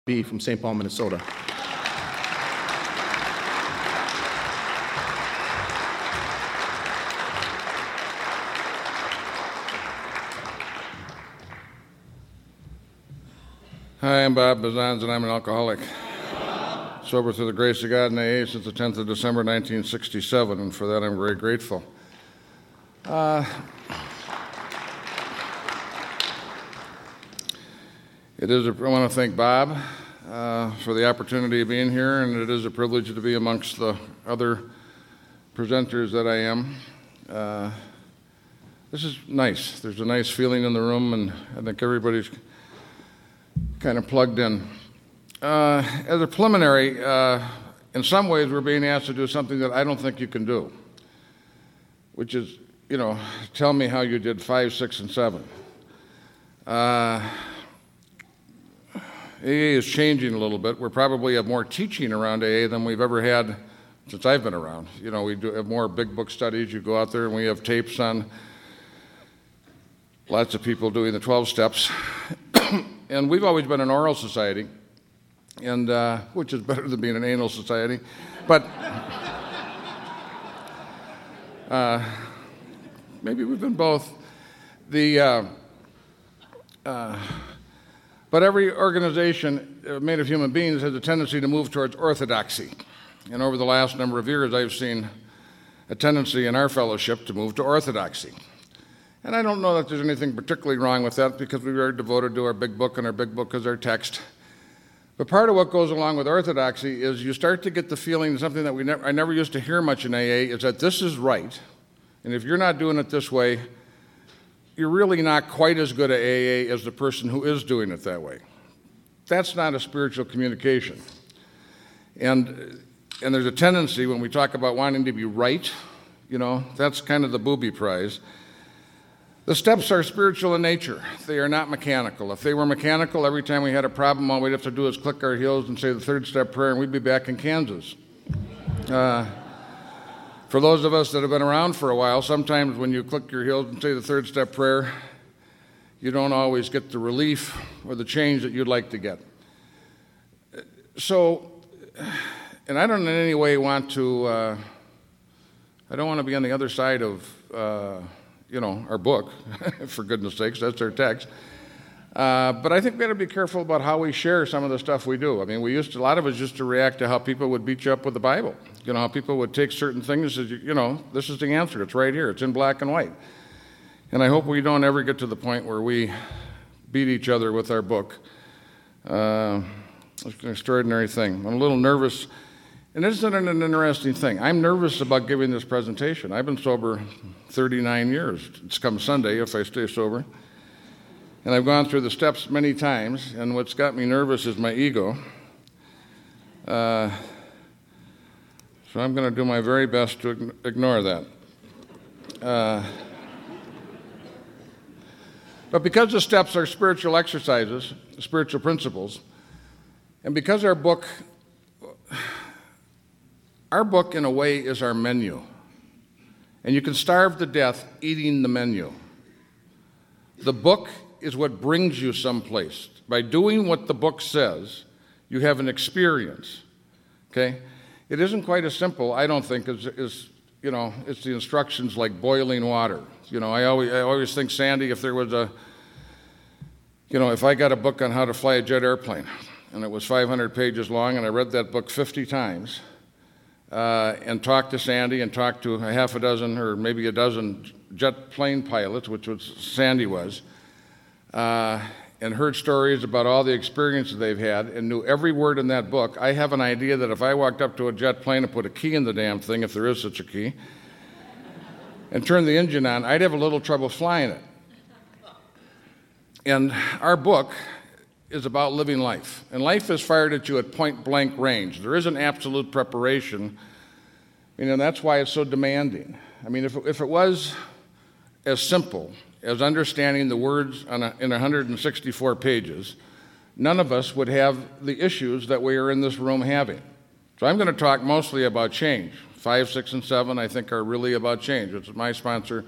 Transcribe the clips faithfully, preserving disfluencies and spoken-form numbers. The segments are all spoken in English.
B from Saint Paul, Minnesota. Hi, I'm Bob Bazans, and I'm an alcoholic. Sober through the grace of God in A A since the tenth of December, nineteen sixty-seven, and for that I'm very grateful. Uh, it is a, I want to thank Bob uh, for the opportunity of being here, and it is a privilege to be amongst the other presenters that I am. Uh, this is nice. There's a nice feeling in the room, and I think everybody's kind of plugged in. Uh, as a preliminary, uh, in some ways we're being asked to do something that I don't think you can do, which is, you know, tell me how you did five, six, and seven. Uh, A A is changing a little bit. We probably have more teaching around A A than we've ever had since I've been around. You know, we do have more big book studies. You go out there and we have tapes on lots of people doing the twelve steps. And we've always been an oral society, and uh, which is better than being an anal society. But uh, maybe we've been both. The uh, uh, but every organization made of human beings has a tendency to move towards orthodoxy. And over the last number of years, I've seen a tendency in our fellowship to move to orthodoxy. And I don't know that there's anything particularly wrong with that, because we are devoted to our big book, and our big book is our text. But part of what goes along with orthodoxy is you start to get the feeling, something that we ne- I never used to hear much in A A, is that this is right. And if you're not doing it this way, you're really not quite as good at A A as the person who is doing it that way. That's not a spiritual communication. And, and there's a tendency when we talk about wanting to be right, you know, that's kind of the booby prize. The steps are spiritual in nature. They are not mechanical. If they were mechanical, every time we had a problem, all we'd have to do is click our heels and say the third step prayer, and we'd be back in Kansas. Uh, for those of us that have been around for a while, sometimes when you click your heels and say the third step prayer, you don't always get the relief or the change that you'd like to get. So, and I don't in any way want to, uh, I don't want to be on the other side of, uh, you know, our book, for goodness sakes, that's our text. Uh, but I think we got to be careful about how we share some of the stuff we do. I mean, we used to, a lot of us used to react to how people would beat you up with the Bible. You know, how people would take certain things as, you know, this is the answer, it's right here, it's in black and white. And I hope we don't ever get to the point where we beat each other with our book. Uh, it's an extraordinary thing. I'm a little nervous. And isn't it an interesting thing? I'm nervous about giving this presentation. I've been sober thirty-nine years. It's come Sunday if I stay sober. And I've gone through the steps many times, and what's got me nervous is my ego. Uh, so I'm going to do my very best to ig- ignore that. Uh, but because the steps are spiritual exercises, spiritual principles, and because our book... Our book, in a way, is our menu. And you can starve to death eating the menu. The book is what brings you someplace. By doing what the book says, you have an experience. Okay? It isn't quite as simple, I don't think, as, as you know, it's the instructions like boiling water. You know, I always, I always think, Sandy, if there was a, you know, if I got a book on how to fly a jet airplane, and it was five hundred pages long, and I read that book fifty times, Uh, and talked to Sandy and talked to a half a dozen or maybe a dozen jet plane pilots, which was Sandy was, uh, and heard stories about all the experiences they've had and knew every word in that book. I have an idea that if I walked up to a jet plane and put a key in the damn thing, if there is such a key, and turned the engine on, I'd have a little trouble flying it. And our book is about living life. And life is fired at you at point-blank range. There isn't absolute preparation. You know, that's why it's so demanding. I mean, if it, if it was as simple as understanding the words on a, in one hundred sixty-four pages, none of us would have the issues that we are in this room having. So I'm going to talk mostly about change. Five, six, and seven, I think, are really about change, which my sponsor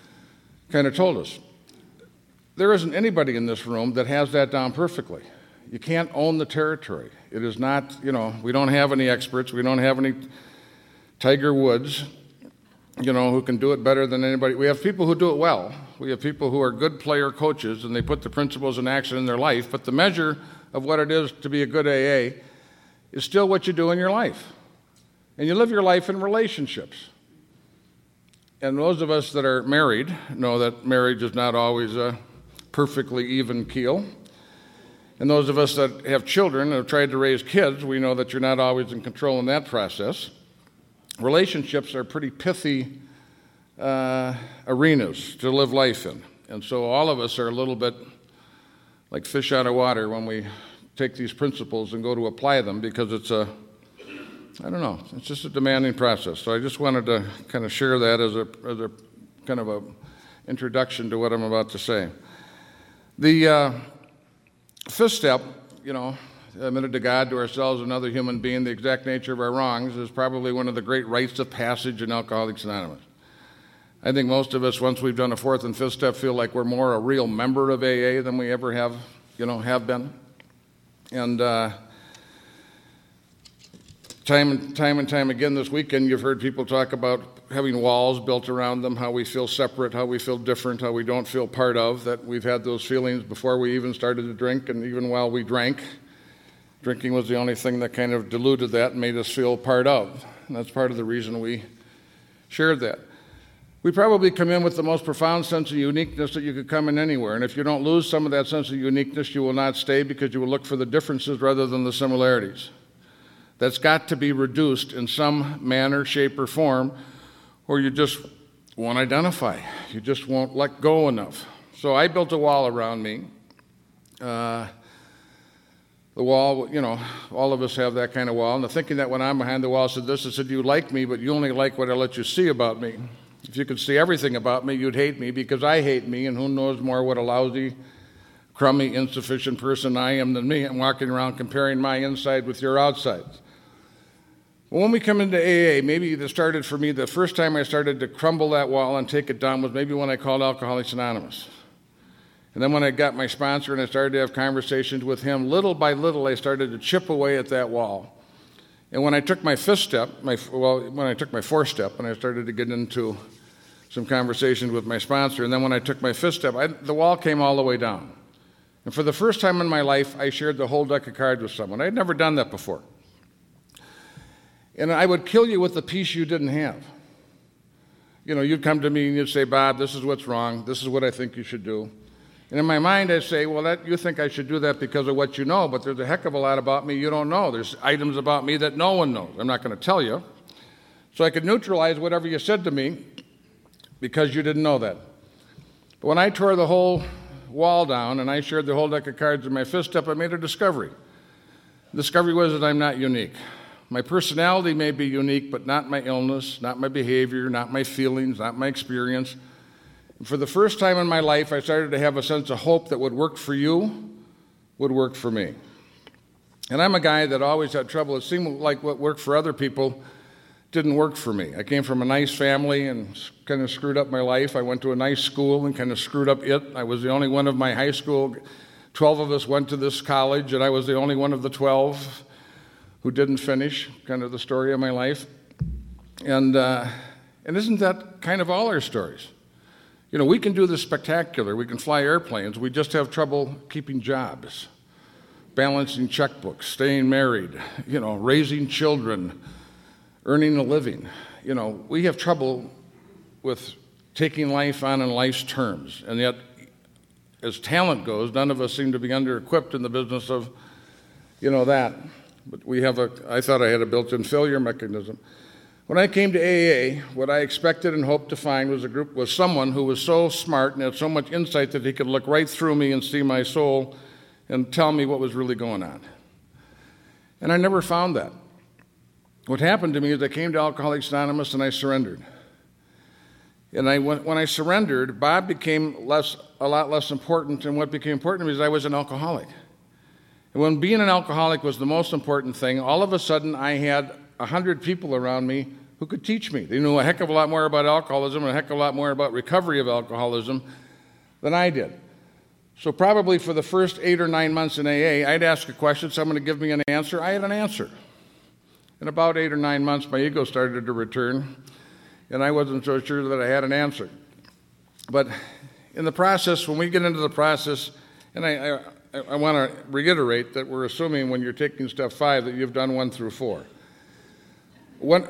kind of told us. There isn't anybody in this room that has that down perfectly. You can't own the territory. It is not, you know, we don't have any experts. We don't have any Tiger Woods, you know, who can do it better than anybody. We have people who do it well. We have people who are good player coaches, and they put the principles in action in their life. But the measure of what it is to be a good A A is still what you do in your life. And you live your life in relationships. And those of us that are married know that marriage is not always a perfectly even keel. And those of us that have children and have tried to raise kids, we know that you're not always in control in that process. Relationships are pretty pithy uh, arenas to live life in. And so all of us are a little bit like fish out of water when we take these principles and go to apply them, because it's a, I don't know, it's just a demanding process. So I just wanted to kind of share that as a, as a kind of a introduction to what I'm about to say. The uh, fifth step, you know, admitted to God, to ourselves, another human being, the exact nature of our wrongs, is probably one of the great rites of passage in Alcoholics Anonymous. I think most of us, once we've done a fourth and fifth step, feel like we're more a real member of A A than we ever have, you know, have been. And uh, time and time and time again this weekend, you've heard people talk about having walls built around them, how we feel separate, how we feel different, how we don't feel part of, that we've had those feelings before we even started to drink and even while we drank. Drinking was the only thing that kind of diluted that and made us feel part of. And that's part of the reason we shared that. We probably come in with the most profound sense of uniqueness that you could come in anywhere. And if you don't lose some of that sense of uniqueness, you will not stay, because you will look for the differences rather than the similarities. That's got to be reduced in some manner, shape, or form, or you just won't identify. You just won't let go enough. So I built a wall around me. Uh, The wall, you know, all of us have that kind of wall. And the thinking that when I'm behind the wall said this, I said, you like me, but you only like what I let you see about me. If you could see everything about me, you'd hate me, because I hate me, and who knows more what a lousy, crummy, insufficient person I am than me. I'm walking around comparing my inside with your outside. Well, when we come into A A, maybe that started for me, the first time I started to crumble that wall and take it down was maybe when I called Alcoholics Anonymous. And then when I got my sponsor and I started to have conversations with him, little by little I started to chip away at that wall. And when I took my fifth step, my, well, when I took my fourth step, and I started to get into some conversations with my sponsor, and then when I took my fifth step, I, the wall came all the way down. And for the first time in my life, I shared the whole deck of cards with someone. I had never done that before. And I would kill you with the piece you didn't have. You know, you'd come to me and you'd say, Bob, this is what's wrong. This is what I think you should do. And in my mind, I'd say, well, that, you think I should do that because of what you know, but there's a heck of a lot about me you don't know. There's items about me that no one knows. I'm not going to tell you. So I could neutralize whatever you said to me because you didn't know that. But when I tore the whole wall down and I shared the whole deck of cards in my fifth step, I made a discovery. The discovery was that I'm not unique. My personality may be unique, but not my illness, not my behavior, not my feelings, not my experience. For the first time in my life, I started to have a sense of hope that what worked for you would work for me. And I'm a guy that always had trouble. It seemed like what worked for other people didn't work for me. I came from a nice family and kind of screwed up my life. I went to a nice school and kind of screwed up it. I was the only one of my high school. Twelve of us went to this college, and I was the only one of the twelve who didn't finish, kind of the story of my life. And, uh, and isn't that kind of all our stories? You know, we can do the spectacular. We can fly airplanes. We just have trouble keeping jobs, balancing checkbooks, staying married, you know, raising children, earning a living. You know, we have trouble with taking life on in life's terms. And yet, as talent goes, none of us seem to be under-equipped in the business of, you know, that. But we have a, I thought I had a built-in failure mechanism. When I came to A A, what I expected and hoped to find was a group, was someone who was so smart and had so much insight that he could look right through me and see my soul and tell me what was really going on. And I never found that. What happened to me is I came to Alcoholics Anonymous and I surrendered. And I, when I surrendered, Bob became less, a lot less important, and what became important to me is I was an alcoholic. And when being an alcoholic was the most important thing, all of a sudden I had a hundred people around me who could teach me. They knew a heck of a lot more about alcoholism and a heck of a lot more about recovery of alcoholism than I did. So probably for the first eight or nine months in A A, I'd ask a question, someone would give me an answer, I had an answer. In about eight or nine months, my ego started to return, and I wasn't so sure that I had an answer. But in the process, when we get into the process, and I, I, I want to reiterate that we're assuming when you're taking step five that you've done one through four. When,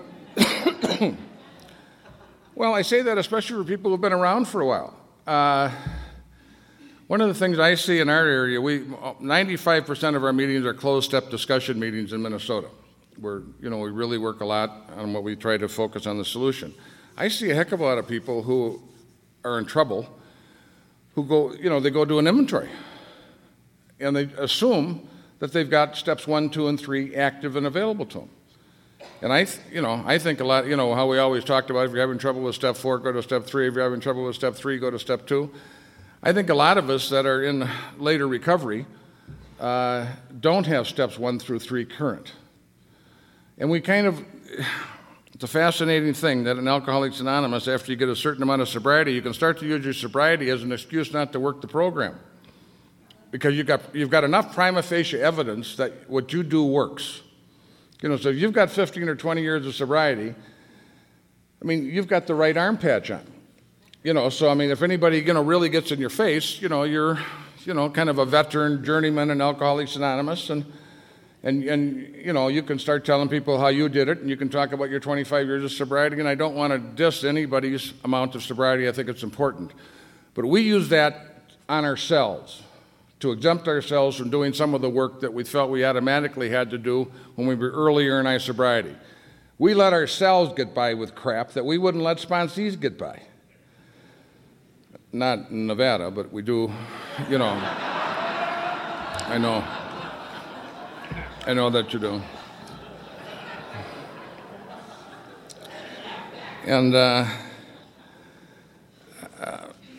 well, I say that especially for people who've been around for a while. Uh, one of the things I see in our area, we ninety-five percent of our meetings are closed-step discussion meetings in Minnesota, where you know we really work a lot on what we try to focus on the solution. I see a heck of a lot of people who are in trouble, who go, you know, they go do an inventory, and they assume that they've got steps one, two, and three active and available to them. And I, th- you know, I think a lot, you know, how we always talked about if you're having trouble with step four, go to step three. If you're having trouble with step three, go to step two. I think a lot of us that are in later recovery uh, don't have steps one through three current. And we kind of, it's a fascinating thing that in Alcoholics Anonymous, after you get a certain amount of sobriety, you can start to use your sobriety as an excuse not to work the program. Because you've got, you've got enough prima facie evidence that what you do works. You know, so if you've got fifteen or twenty years of sobriety, I mean, you've got the right arm patch on. You know, so I mean, if anybody, you know, really gets in your face, you know, you're, you know, kind of a veteran journeyman in Alcoholics Anonymous, and and and you know, you can start telling people how you did it, and you can talk about your twenty-five years of sobriety. And I don't want to diss anybody's amount of sobriety. I think it's important, but we use that on ourselves to exempt ourselves from doing some of the work that we felt we automatically had to do when we were earlier in our sobriety. We let ourselves get by with crap that we wouldn't let sponsees get by. Not in Nevada, but we do, you know. I know. I know that you do. And uh, uh,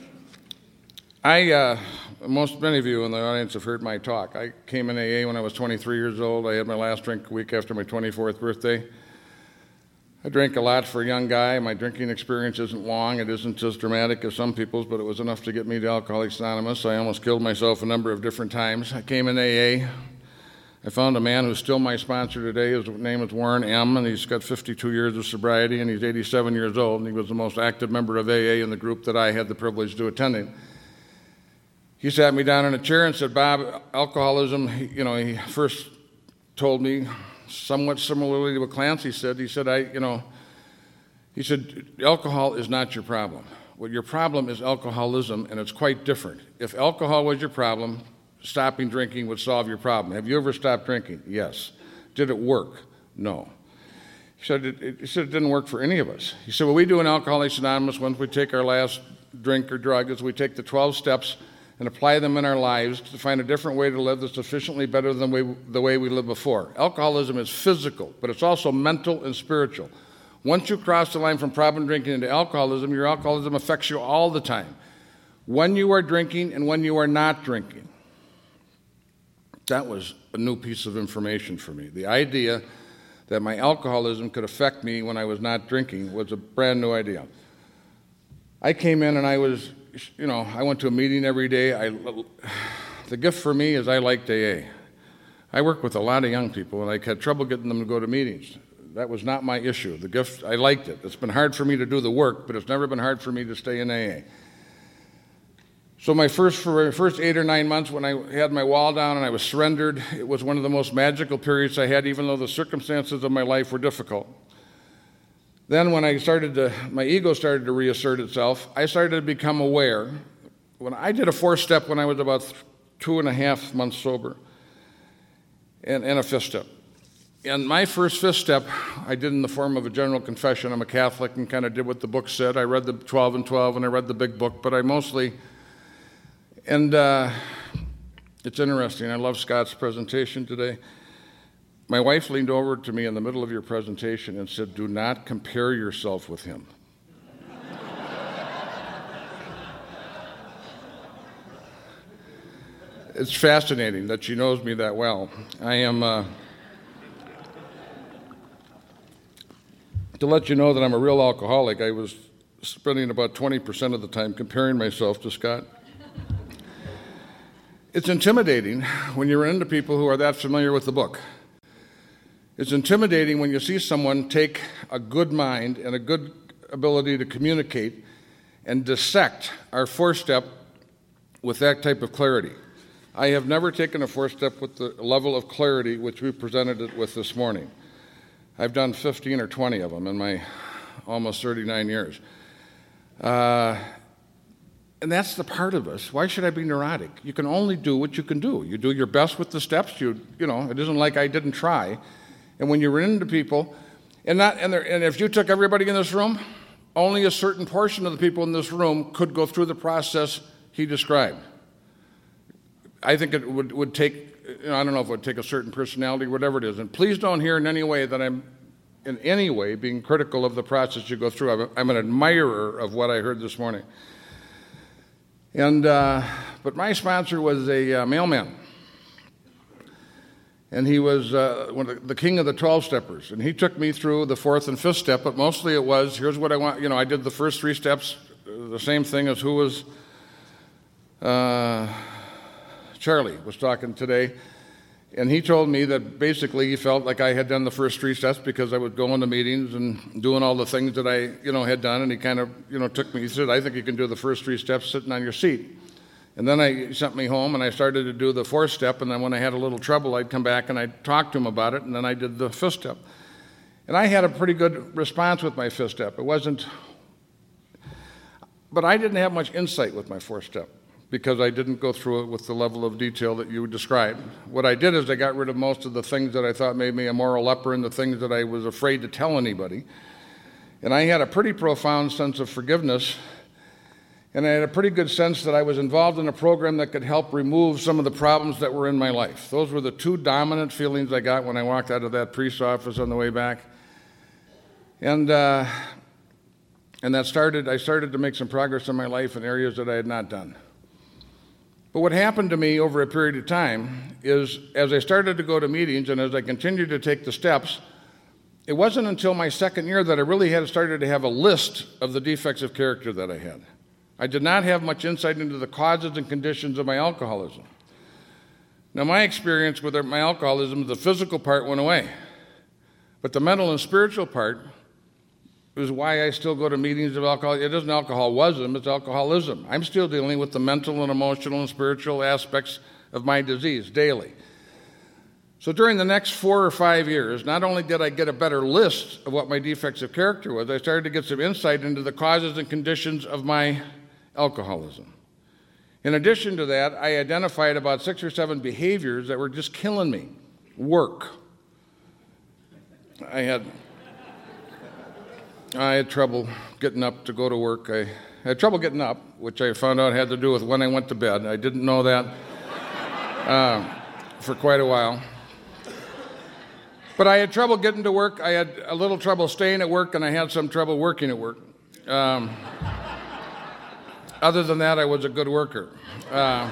I, uh, most many of you in the audience have heard my talk. I came in A A when I was twenty-three years old. I had my last drink a week after my twenty-fourth birthday. I drank a lot for a young guy. My drinking experience isn't long. It isn't as dramatic as some people's, but it was enough to get me to Alcoholics Anonymous. I almost killed myself a number of different times. I came in A A. I found a man who's still my sponsor today. His name is Warren M., and he's got fifty-two years of sobriety, and he's eighty-seven years old, and he was the most active member of A A in the group that I had the privilege to attend. He sat me down in a chair and said, Bob, alcoholism, you know, he first told me, somewhat similarly to what Clancy said, he said, I, you know, he said, alcohol is not your problem. What your problem is alcoholism, and it's quite different. If alcohol was your problem, stopping drinking would solve your problem. Have you ever stopped drinking? Yes. Did it work? No. He said it, it, he said it didn't work for any of us. He said, what we do in Alcoholics Anonymous, once we take our last drink or drug, is we take the twelve steps and apply them in our lives to find a different way to live that's sufficiently better than we, the way we lived before. Alcoholism is physical, but it's also mental and spiritual. Once you cross the line from problem drinking into alcoholism, your alcoholism affects you all the time. When you are drinking and when you are not drinking. That was a new piece of information for me. The idea that my alcoholism could affect me when I was not drinking was a brand new idea. I came in and I was, you know, I went to a meeting every day. I, the gift for me is I liked A A. I work with a lot of young people, and I had trouble getting them to go to meetings. That was not my issue. The gift, I liked it. It's been hard for me to do the work, but it's never been hard for me to stay in A A. So my first, for my first eight or nine months when I had my wall down and I was surrendered, it was one of the most magical periods I had, even though the circumstances of my life were difficult. Then when I started to, my ego started to reassert itself, I started to become aware. When I did a four-step when I was about two and a half months sober, and, and a fifth step. And my first fifth step, I did in the form of a general confession. I'm a Catholic and kind of did what the book said. I read the twelve and twelve and I read the big book, but I mostly, and uh, it's interesting. I love Scott's presentation today. My wife leaned over to me in the middle of your presentation and said, do not compare yourself with him. It's fascinating that she knows me that well. I am, uh, to let you know that I'm a real alcoholic, I was spending about twenty percent of the time comparing myself to Scott. It's intimidating when you run into people who are that familiar with the book. It's intimidating when you see someone take a good mind and a good ability to communicate and dissect our four-step with that type of clarity. I have never taken a four-step with the level of clarity which we presented it with this morning. I've done fifteen or twenty of them in my almost thirty-nine years. Uh, and that's the part of us. Why should I be neurotic? You can only do what you can do. You do your best with the steps. You, you know, it isn't like I didn't try. And when you run into people, and, not, and, there, and if you took everybody in this room, only a certain portion of the people in this room could go through the process he described. I think it would, would take, you know, I don't know if it would take a certain personality, whatever it is. And please don't hear in any way that I'm in any way being critical of the process you go through. I'm, I'm an admirer of what I heard this morning. And, uh, but my sponsor was a uh, mailman. And he was uh, one of the, the king of the twelve-steppers. And he took me through the fourth and fifth step, but mostly it was, here's what I want. You know, I did the first three steps, uh, the same thing as who was, uh, Charlie was talking today. And he told me that basically he felt like I had done the first three steps because I would go into meetings and doing all the things that I, you know, had done. And he kind of, you know, took me, he said, I think you can do the first three steps sitting on your seat. And then I, he sent me home and I started to do the fourth step. And then when I had a little trouble, I'd come back and I'd talk to him about it. And then I did the fifth step. And I had a pretty good response with my fifth step. It wasn't, but I didn't have much insight with my fourth step, because I didn't go through it with the level of detail that you described. What I did is I got rid of most of the things that I thought made me a moral leper and the things that I was afraid to tell anybody. And I had a pretty profound sense of forgiveness, and I had a pretty good sense that I was involved in a program that could help remove some of the problems that were in my life. Those were the two dominant feelings I got when I walked out of that priest's office on the way back. And, uh, and that started, I started to make some progress in my life in areas that I had not done. But what happened to me over a period of time is, as I started to go to meetings and as I continued to take the steps, it wasn't until my second year that I really had started to have a list of the defects of character that I had. I did not have much insight into the causes and conditions of my alcoholism. Now, my experience with my alcoholism, the physical part went away, but the mental and spiritual part is why I still go to meetings of alcohol. It isn't alcoholism, it's alcoholism. I'm still dealing with the mental and emotional and spiritual aspects of my disease daily. So during the next four or five years, not only did I get a better list of what my defects of character was, I started to get some insight into the causes and conditions of my alcoholism. In addition to that, I identified about six or seven behaviors that were just killing me. Work. I had... I had trouble getting up to go to work. I had trouble getting up, which I found out had to do with when I went to bed. I didn't know that uh, for quite a while. But I had trouble getting to work. I had a little trouble staying at work, and I had some trouble working at work. Um, other than that, I was a good worker. Uh,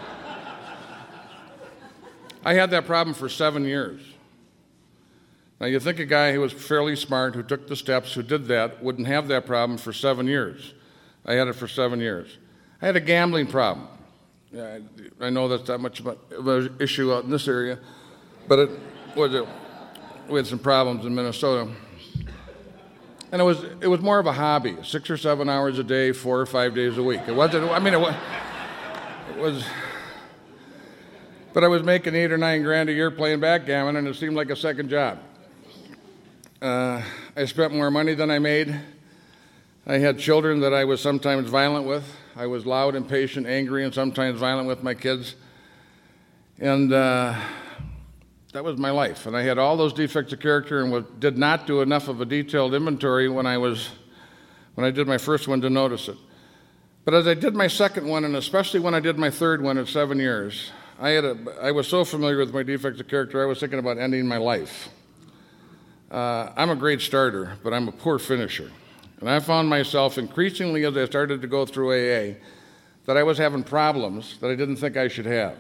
I had that problem for seven years. Now, you think a guy who was fairly smart, who took the steps, who did that, wouldn't have that problem for seven years. I had it for seven years. I had a gambling problem. I, I know that's not much of an issue out in this area, but it was a, we had some problems in Minnesota. And it was it was more of a hobby, six or seven hours a day, four or five days a week. It wasn't, I mean, it was, it was but I was making eight or nine grand a year playing backgammon, and it seemed like a second job. Uh, I spent more money than I made. I had children that I was sometimes violent with. I was loud, impatient, angry, and sometimes violent with my kids. And uh, that was my life. And I had all those defects of character and was, did not do enough of a detailed inventory when I was, when I did my first one to notice it. But as I did my second one, and especially when I did my third one at seven years, I, had a, I was so familiar with my defects of character, I was thinking about ending my life. Uh, I'm a great starter, but I'm a poor finisher. And I found myself increasingly, as I started to go through A A, that I was having problems that I didn't think I should have.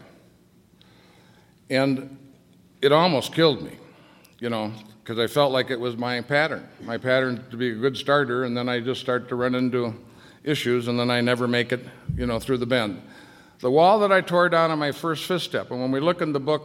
And it almost killed me, you know, because I felt like it was my pattern, my pattern to be a good starter, and then I just start to run into issues, and then I never make it, you know, through the bend. The wall that I tore down on my first fifth step, and when we look in the book,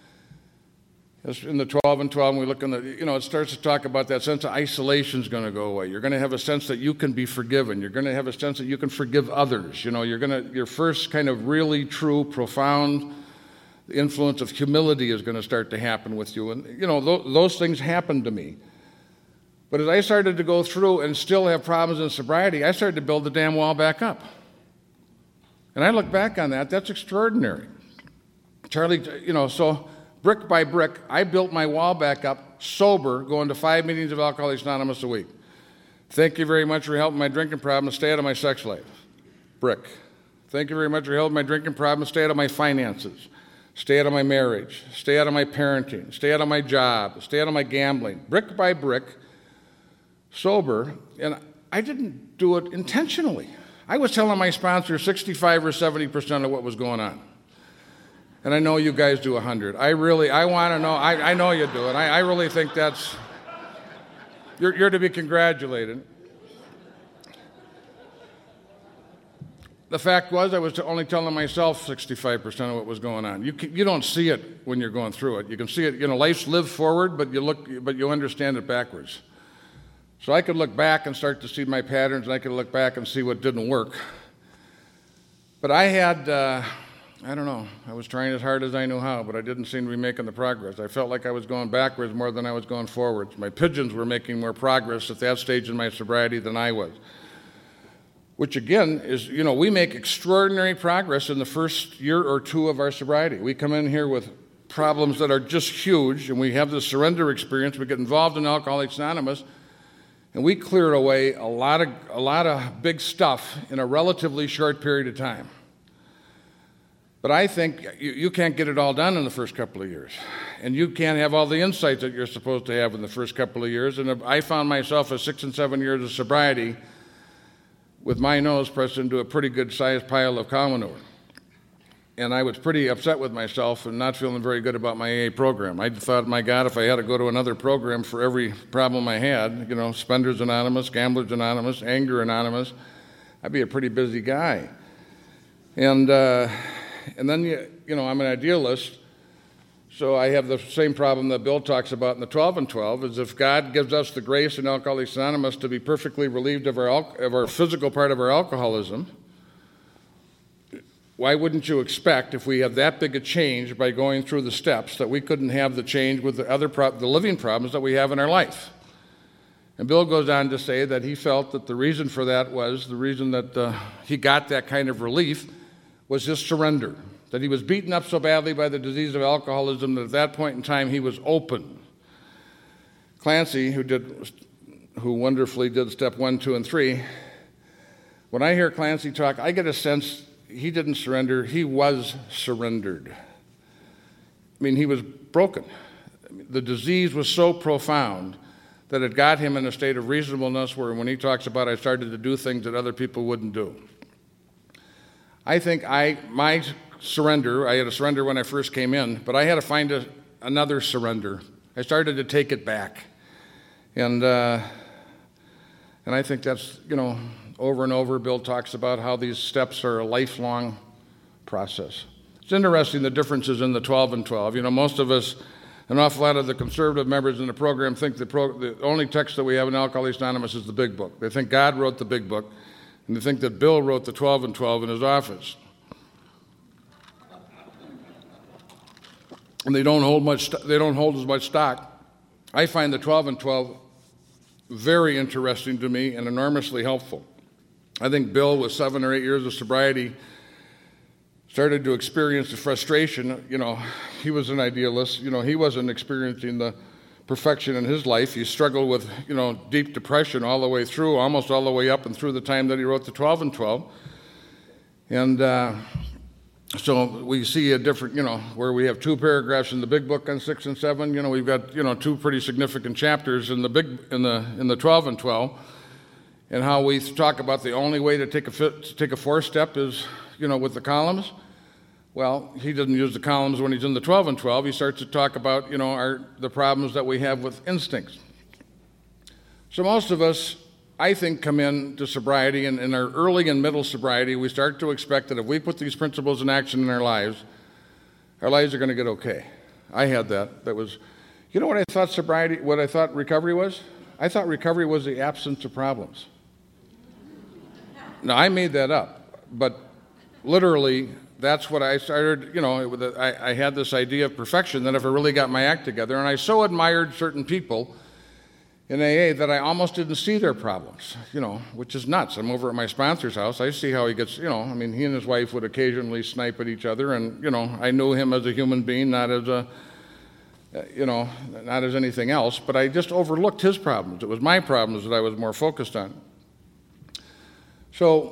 in the twelve and twelve, and we look in the, you know, it starts to talk about that sense of isolation is going to go away. You're going to have a sense that you can be forgiven. You're going to have a sense that you can forgive others. You know, you're going to, your first kind of really true, profound influence of humility is going to start to happen with you. And, you know, th- those things happened to me. But as I started to go through and still have problems in sobriety, I started to build the damn wall back up. And I look back on that, that's extraordinary. Charlie, you know, so brick by brick, I built my wall back up, sober, going to five meetings of Alcoholics Anonymous a week. Thank you very much for helping my drinking problem, stay out of my sex life. Brick. Thank you very much for helping my drinking problem, stay out of my finances. Stay out of my marriage. Stay out of my parenting. Stay out of my job. Stay out of my gambling. Brick by brick, sober, and I didn't do it intentionally. I was telling my sponsor sixty-five or seventy percent of what was going on. And I know you guys do one hundred. I really, I want to know, I, I know you do it. I, I really think that's, you're, you're to be congratulated. The fact was, I was only telling myself sixty-five percent of what was going on. You can, you don't see it when you're going through it. You can see it, you know, life's lived forward, but you look, but you understand it backwards. So I could look back and start to see my patterns, and I could look back and see what didn't work. But I had, uh, I don't know, I was trying as hard as I knew how, but I didn't seem to be making the progress. I felt like I was going backwards more than I was going forwards. My pigeons were making more progress at that stage in my sobriety than I was. Which again is, you know, we make extraordinary progress in the first year or two of our sobriety. We come in here with problems that are just huge, and we have this surrender experience. We get involved in Alcoholics Anonymous, and we cleared away a lot of, a lot of big stuff in a relatively short period of time. But I think you, you can't get it all done in the first couple of years. And you can't have all the insights that you're supposed to have in the first couple of years. And I found myself at six and seven years of sobriety with my nose pressed into a pretty good-sized pile of cow manure. And I was pretty upset with myself and not feeling very good about my A A program. I thought, my God, if I had to go to another program for every problem I had, you know, Spenders Anonymous, Gamblers Anonymous, Anger Anonymous, I'd be a pretty busy guy. And... Uh, And then, you, you know, I'm an idealist, so I have the same problem that Bill talks about in the twelve and twelve, is if God gives us the grace in Alcoholics Anonymous to be perfectly relieved of our, of our physical part of our alcoholism, why wouldn't you expect, if we have that big a change by going through the steps, that we couldn't have the change with the other pro- the living problems that we have in our life? And Bill goes on to say that he felt that the reason for that was, the reason that uh, he got that kind of relief was his surrender, that he was beaten up so badly by the disease of alcoholism that at that point in time he was open. Clancy, who did, who wonderfully did step one, two, and three, when I hear Clancy talk, I get a sense he didn't surrender, he was surrendered. I mean, he was broken. I mean, the disease was so profound that it got him in a state of reasonableness where when he talks about, I started to do things that other people wouldn't do. I think I, my surrender, I had a surrender when I first came in, but I had to find a, another surrender. I started to take it back. And, uh, and I think that's, you know, over and over, Bill talks about how these steps are a lifelong process. It's interesting the differences in the twelve and twelve. You know, most of us, an awful lot of the conservative members in the program think the, pro, the only text that we have in Alcoholics Anonymous is the big book. They think God wrote the big book. And to think that Bill wrote the twelve and twelve in his office. And they don't hold much, they don't hold as much stock. I find the twelve and twelve very interesting to me and enormously helpful. I think Bill, with seven or eight years of sobriety, started to experience the frustration. You know, he was an idealist. You know, he wasn't experiencing the perfection in his life. He struggled with, you know, deep depression all the way through, almost all the way up and through the time that he wrote the twelve and twelve. And uh, so we see a different, you know, where we have two paragraphs in the big book on six and seven, you know, we've got, you know, two pretty significant chapters in the big, in the, in the twelve and twelve, and how we talk about the only way to take a, to take a fourth step is, you know, with the columns. Well, he doesn't use the columns when he's in the twelve and twelve. He starts to talk about, you know, our, the problems that we have with instincts. So most of us I think, come into sobriety, and in our early and middle sobriety, we start to expect that if we put these principles in action in our lives, our lives are going to get okay. I had that. That was, you know what I thought sobriety, what I thought recovery was? I thought recovery was the absence of problems. Now, I made that up, but literally, that's what I started, you know, it, I, I had this idea of perfection that if I really got my act together, and I so admired certain people in A A that I almost didn't see their problems, you know, which is nuts. I'm over at my sponsor's house. I see how he gets, you know, I mean, he and his wife would occasionally snipe at each other, and, you know, I knew him as a human being, not as a, you know, not as anything else, but I just overlooked his problems. It was my problems that I was more focused on. So,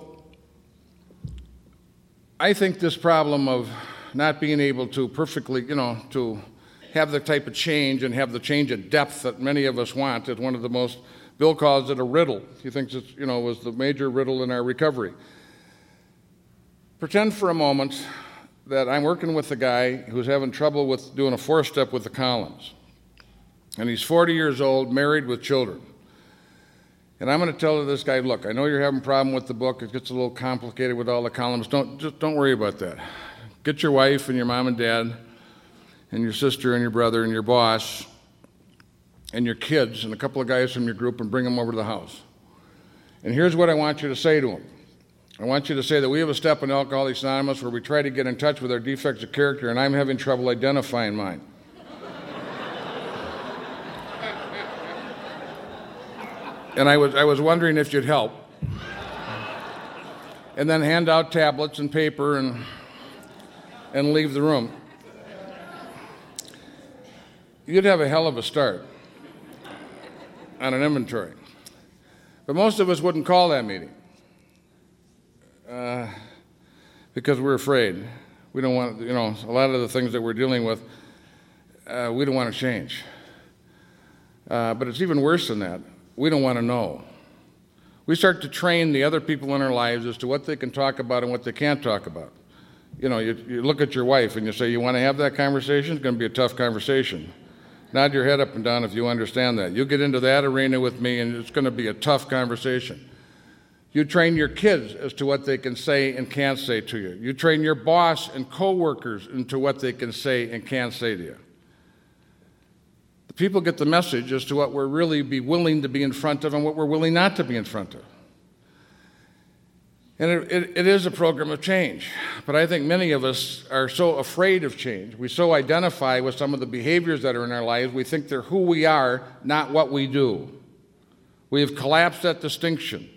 I think this problem of not being able to perfectly, you know, to have the type of change and have the change of depth that many of us want is one of the most, Bill calls it a riddle. He thinks it's, you know, was the major riddle in our recovery. Pretend for a moment that I'm working with a guy who's having trouble with doing a four-step with the columns. And he's forty years old, married with children. And I'm going to tell this guy, look, I know you're having a problem with the book. It gets a little complicated with all the columns. Don't, just don't worry about that. Get your wife and your mom and dad and your sister and your brother and your boss and your kids and a couple of guys from your group and bring them over to the house. And here's what I want you to say to them. I want you to say that we have a step in Alcoholics Anonymous where we try to get in touch with our defects of character, and I'm having trouble identifying mine. And I was, I was wondering if you'd help. And then hand out tablets and paper and, and leave the room. You'd have a hell of a start on an inventory. But most of us wouldn't call that meeting uh, because we're afraid. We don't want, you know, a lot of the things that we're dealing with, uh, we don't want to change. Uh, but it's even worse than that. We don't want to know. We start to train the other people in our lives as to what they can talk about and what they can't talk about. You know, you, you look at your wife and you say, you want to have that conversation? It's going to be a tough conversation. Nod your head up and down if you understand that. You get into that arena with me and it's going to be a tough conversation. You train your kids as to what they can say and can't say to you. You train your boss and coworkers into what they can say and can't say to you. People get the message as to what we're really be willing to be in front of and what we're willing not to be in front of. And it, it, it is a program of change. But I think many of us are so afraid of change. We so identify with some of the behaviors that are in our lives, we think they're who we are, not what we do. We have collapsed that distinction.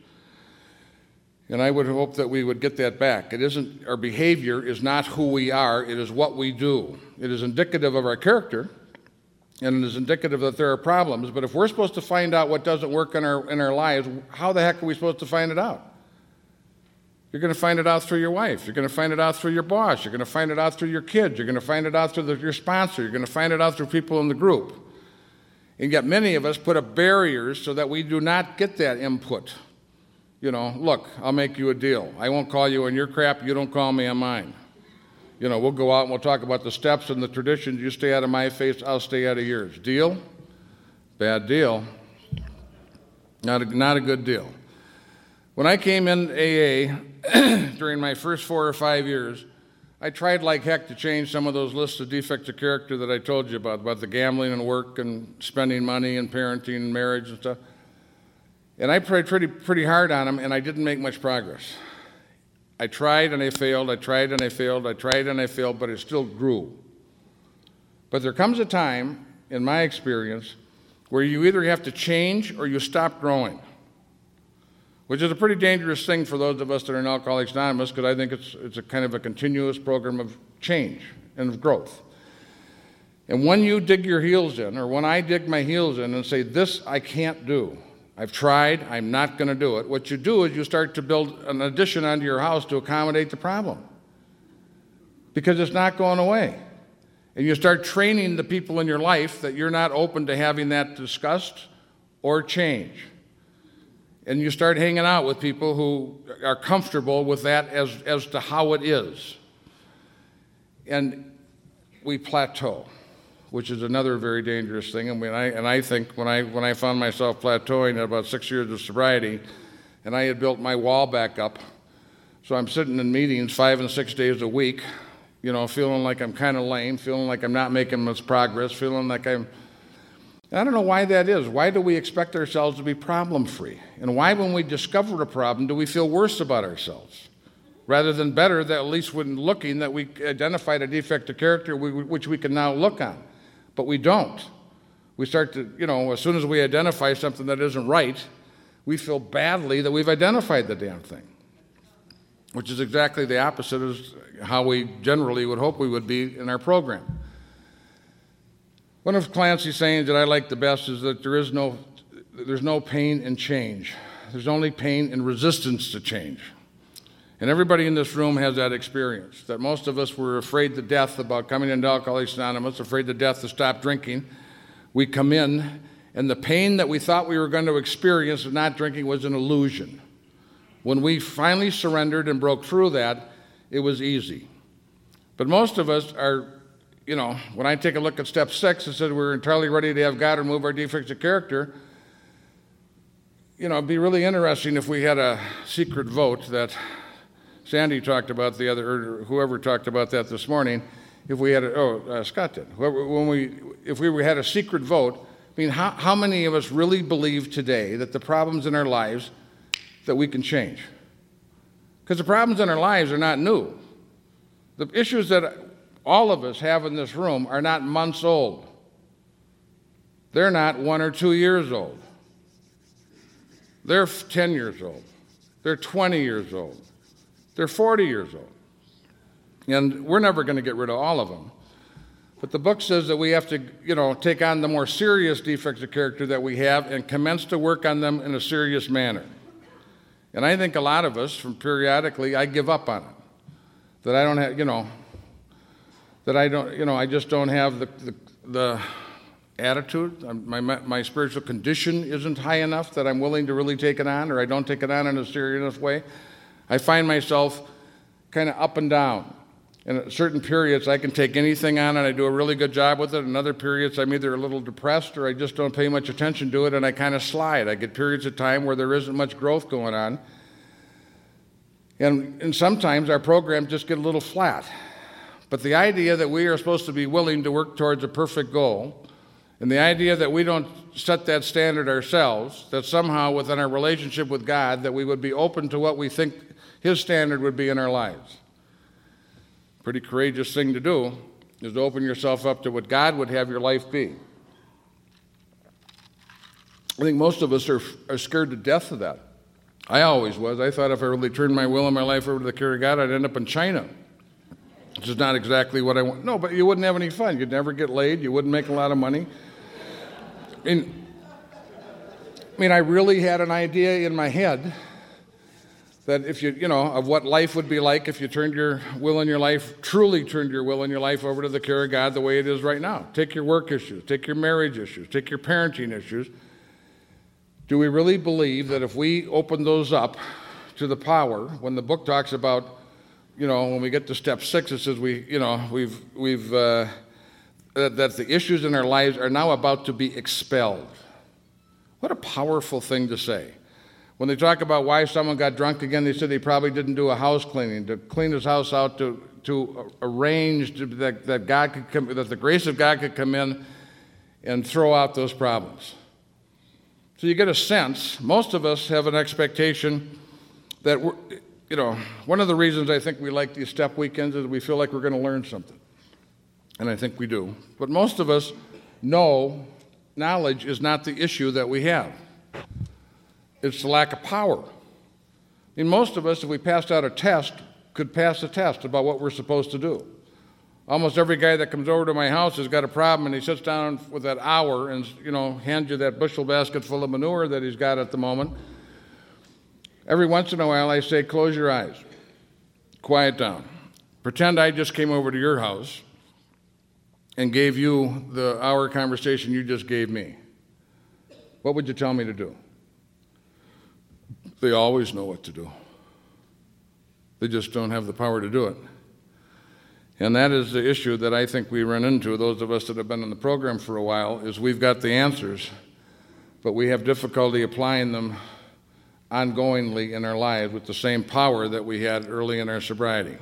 And I would hope that we would get that back. It isn't, our behavior is not who we are, it is what we do. It is indicative of our character, and it is indicative that there are problems. But if we're supposed to find out what doesn't work in our, in our lives, how the heck are we supposed to find it out? You're going to find it out through your wife. You're going to find it out through your boss. You're going to find it out through your kids. You're going to find it out through the, your sponsor. You're going to find it out through people in the group. And yet many of us put up barriers so that we do not get that input. You know, look, I'll make you a deal. I won't call you on your crap. You don't call me on mine. You know, we'll go out and we'll talk about the steps and the traditions. You stay out of my face, I'll stay out of yours. Deal? Bad deal. Not a, not a good deal. When I came in A A during my first four or five years, I tried like heck to change some of those lists of defects of character that I told you about, about the gambling and work and spending money and parenting and marriage and stuff. And I prayed pretty, pretty hard on them, and I didn't make much progress. I tried and I failed, I tried and I failed, I tried and I failed, but it still grew. But there comes a time, in my experience, where you either have to change or you stop growing, which is a pretty dangerous thing for those of us that are in Alcoholics Anonymous, because I think it's, it's a kind of a continuous program of change and of growth. And when you dig your heels in, or when I dig my heels in and say, this I can't do, I've tried, I'm not going to do it. What you do is you start to build an addition onto your house to accommodate the problem, because it's not going away. And you start training the people in your life that you're not open to having that discussed or change. And you start hanging out with people who are comfortable with that as, as to how it is. And we plateau. which is another very dangerous thing. And, when I, and I think when I, when I found myself plateauing at about six years of sobriety, and I had built my wall back up, so I'm sitting in meetings five and six days a week, you know, feeling like I'm kind of lame, feeling like I'm not making much progress, feeling like I'm... I don't know why that is. Why do we expect ourselves to be problem-free? And why, when we discover a problem, do we feel worse about ourselves? Rather than better, that at least when looking, that we identified a defect of character we, which we can now look on. But we don't. We start to, you know, as soon as we identify something that isn't right, we feel badly that we've identified the damn thing, which is exactly the opposite of how we generally would hope we would be in our program. One of Clancy's sayings that I like the best is that there is no, there's no pain in change. There's only pain in resistance to change. And everybody in this room has that experience, that most of us were afraid to death about coming into Alcoholics Anonymous, afraid to death to stop drinking. We come in, and the pain that we thought we were going to experience of not drinking was an illusion. When we finally surrendered and broke through that, it was easy. But most of us are, you know, when I take a look at step six, it said we're entirely ready to have God remove our defects of character. You know, it'd be really interesting if we had a secret vote that Sandy talked about the other, or whoever talked about that this morning. If we had, a, oh, uh, Scott did. Whoever, when we, if we had a secret vote, I mean, how, how many of us really believe today that the problems in our lives that we can change? Because the problems in our lives are not new. The issues that all of us have in this room are not months old. They're not one or two years old. They're ten years old. They're twenty years old. They're forty years old. And we're never going to get rid of all of them. But the book says that we have to, you know, take on the more serious defects of character that we have and commence to work on them in a serious manner. And I think a lot of us, from periodically, I give up on it. That I don't have, you know, that I don't, you know, I just don't have the, the, the attitude. My, my spiritual condition isn't high enough that I'm willing to really take it on, or I don't take it on in a serious way. I find myself kind of up and down. And at certain periods, I can take anything on and I do a really good job with it. In other periods, I'm either a little depressed or I just don't pay much attention to it and I kind of slide. I get periods of time where there isn't much growth going on. And, and sometimes our programs just get a little flat. But the idea that we are supposed to be willing to work towards a perfect goal, and the idea that we don't set that standard ourselves, that somehow within our relationship with God, that we would be open to what we think His standard would be in our lives. Pretty courageous thing to do is to open yourself up to what God would have your life be. I think most of us are, are scared to death of that. I always was. I thought if I really turned my will and my life over to the care of God, I'd end up in China. Which is not exactly what I want. No, but you wouldn't have any fun. You'd never get laid. You wouldn't make a lot of money. I mean, I mean, I really had an idea in my head that if you, you know, of what life would be like if you turned your will and your life, truly turned your will and your life over to the care of God the way it is right now. Take your work issues, take your marriage issues, take your parenting issues. Do we really believe that if we open those up to the power, when the book talks about, you know, when we get to step six, it says we, you know, we've, we've, uh, that, that the issues in our lives are now about to be expelled. What a powerful thing to say. When they talk about why someone got drunk again, they said he probably didn't do a house cleaning, to clean his house out, to, to arrange to, that, that God could come, that the grace of God could come in and throw out those problems. So you get a sense, most of us have an expectation that we're, you know, one of the reasons I think we like these step weekends is we feel like we're going to learn something. And I think we do. But most of us know knowledge is not the issue that we have. It's the lack of power. I mean, most of us, if we passed out a test, could pass a test about what we're supposed to do. Almost every guy that comes over to my house has got a problem, and he sits down with that hour and, you know, hands you that bushel basket full of manure that he's got at the moment. Every once in a while, I say, close your eyes, quiet down. Pretend I just came over to your house and gave you the hour conversation you just gave me. What would you tell me to do? They always know what to do. They just don't have the power to do it. And that is the issue that I think we run into, those of us that have been in the program for a while, is we've got the answers, but we have difficulty applying them ongoingly in our lives with the same power that we had early in our sobriety.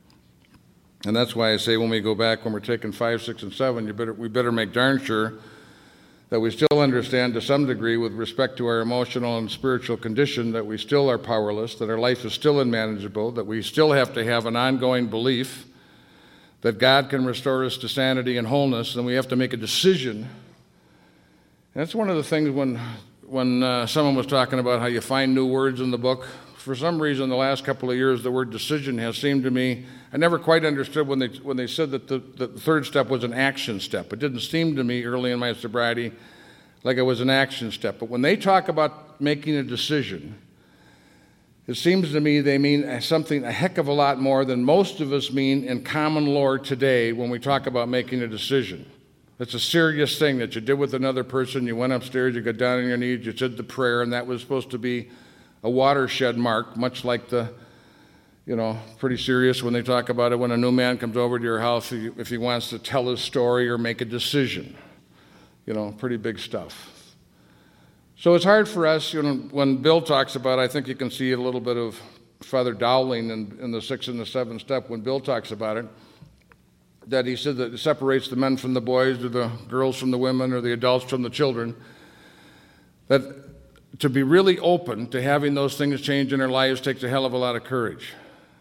And that's why I say when we go back, when we're taking five, six, and seven, you better, we better make darn sure that we still understand to some degree with respect to our emotional and spiritual condition that we still are powerless, that our life is still unmanageable, that we still have to have an ongoing belief that God can restore us to sanity and wholeness, and we have to make a decision. And that's one of the things when when uh, someone was talking about how you find new words in the book. For some reason, the last couple of years, the word decision has seemed to me, I never quite understood when they when they said that the, the third step was an action step. It didn't seem to me early in my sobriety like it was an action step. But when they talk about making a decision, it seems to me they mean something a heck of a lot more than most of us mean in common lore today when we talk about making a decision. It's a serious thing that you did with another person. You went upstairs, you got down on your knees, you said the prayer, and that was supposed to be a watershed mark, much like the, you know, pretty serious when they talk about it when a new man comes over to your house if he wants to tell his story or make a decision. You know, pretty big stuff. So it's hard for us, you know, when Bill talks about, I think you can see a little bit of Father Dowling in, in the sixth and the seventh step when Bill talks about it, that he said that it separates the men from the boys or the girls from the women or the adults from the children, that to be really open to having those things change in our lives takes a hell of a lot of courage.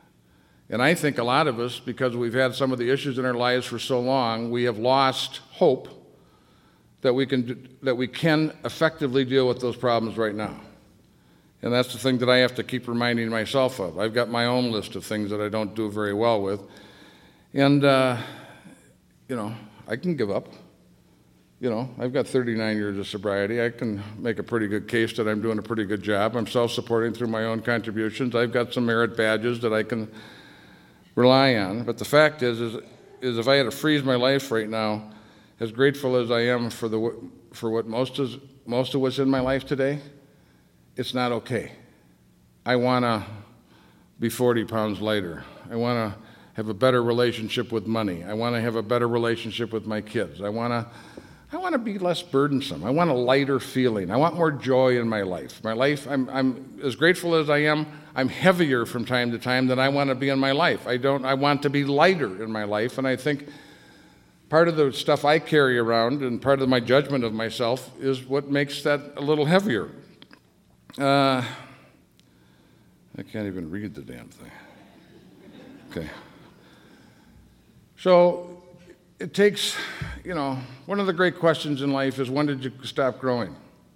And I think a lot of us, because we've had some of the issues in our lives for so long, we have lost hope that we can that we can effectively deal with those problems right now. And that's the thing that I have to keep reminding myself of. I've got my own list of things that I don't do very well with. And, uh, you know, I can give up. You know, I've got thirty-nine years of sobriety. I can make a pretty good case that I'm doing a pretty good job. I'm self-supporting through my own contributions. I've got some merit badges that I can rely on. But the fact is, is, is if I had to freeze my life right now, as grateful as I am for the for what most is most of what's in my life today, it's not okay. I want to be forty pounds lighter. I want to have a better relationship with money. I want to have a better relationship with my kids. I want to I want to be less burdensome. I want a lighter feeling. I want more joy in my life. My life, I'm I'm as grateful as I am, I'm heavier from time to time than I want to be in my life. I don't I want to be lighter in my life, and I think part of the stuff I carry around and part of my judgment of myself is what makes that a little heavier. Uh, I can't even read the damn thing. Okay. So it takes, you know, one of the great questions in life is, when did you stop growing?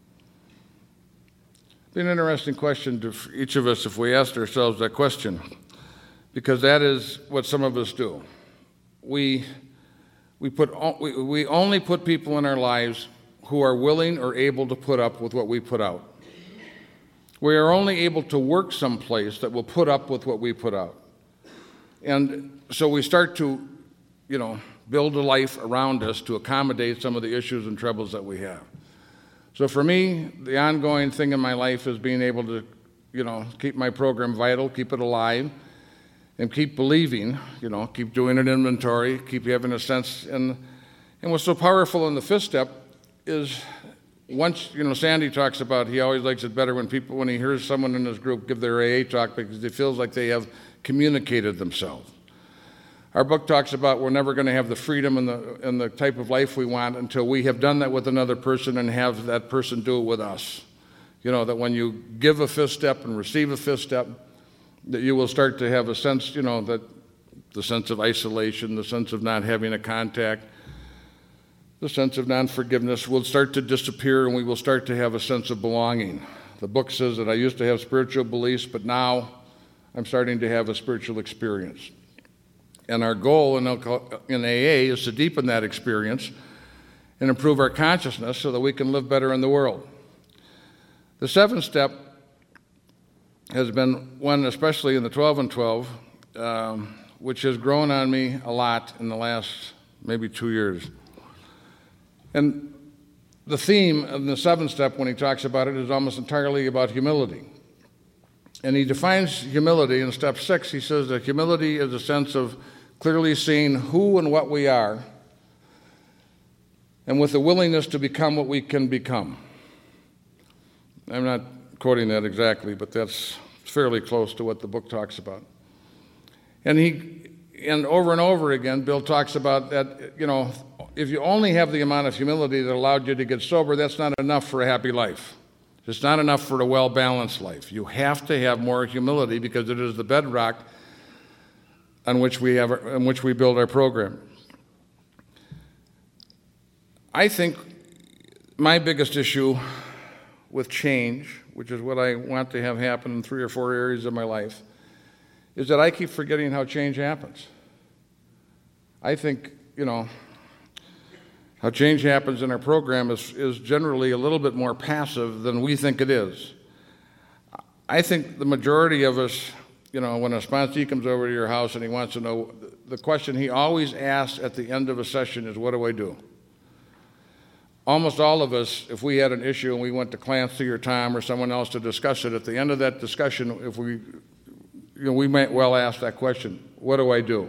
It'd be an interesting question to each of us if we asked ourselves that question, because that is what some of us do. We we put we, we only put people in our lives who are willing or able to put up with what we put out. We are only able to work someplace that will put up with what we put out. And so we start to, you know, build a life around us to accommodate some of the issues and troubles that we have. So for me, the ongoing thing in my life is being able to, you know, keep my program vital, keep it alive, and keep believing, you know, keep doing an inventory, keep having a sense. And, and what's so powerful in the fifth step is, once, you know, Sandy talks about he always likes it better when people, when he hears someone in his group give their A A talk, because it feels like they have communicated themselves. Our book talks about we're never going to have the freedom and the, and the type of life we want until we have done that with another person and have that person do it with us. You know, that when you give a fifth step and receive a fifth step, that you will start to have a sense, you know, that the sense of isolation, the sense of not having a contact, the sense of non-forgiveness will start to disappear, and we will start to have a sense of belonging. The book says that I used to have spiritual beliefs, but now I'm starting to have a spiritual experience. And our goal in, in A A is to deepen that experience and improve our consciousness so that we can live better in the world. The seventh step has been one, especially in the twelve and twelve, um, which has grown on me a lot in the last maybe two years. And the theme of the seventh step, when he talks about it, is almost entirely about humility. And he defines humility in step six. He says that humility is a sense of clearly seeing who and what we are, and with the willingness to become what we can become. I'm not quoting that exactly, but that's fairly close to what the book talks about. And he, and over and over again, Bill talks about that, you know, if you only have the amount of humility that allowed you to get sober, that's not enough for a happy life. It's not enough for a well-balanced life. You have to have more humility because it is the bedrock on which we have, on which we build our program. I think my biggest issue with change, which is what I want to have happen in three or four areas of my life, is that I keep forgetting how change happens. I think, you know, how change happens in our program is, is generally a little bit more passive than we think it is. I think the majority of us, you know, when a sponsee comes over to your house and he wants to know, the question he always asks at the end of a session is, what do I do? Almost all of us, if we had an issue and we went to Clancy or Tom or someone else to discuss it, at the end of that discussion, if we, you know, we might well ask that question, what do I do?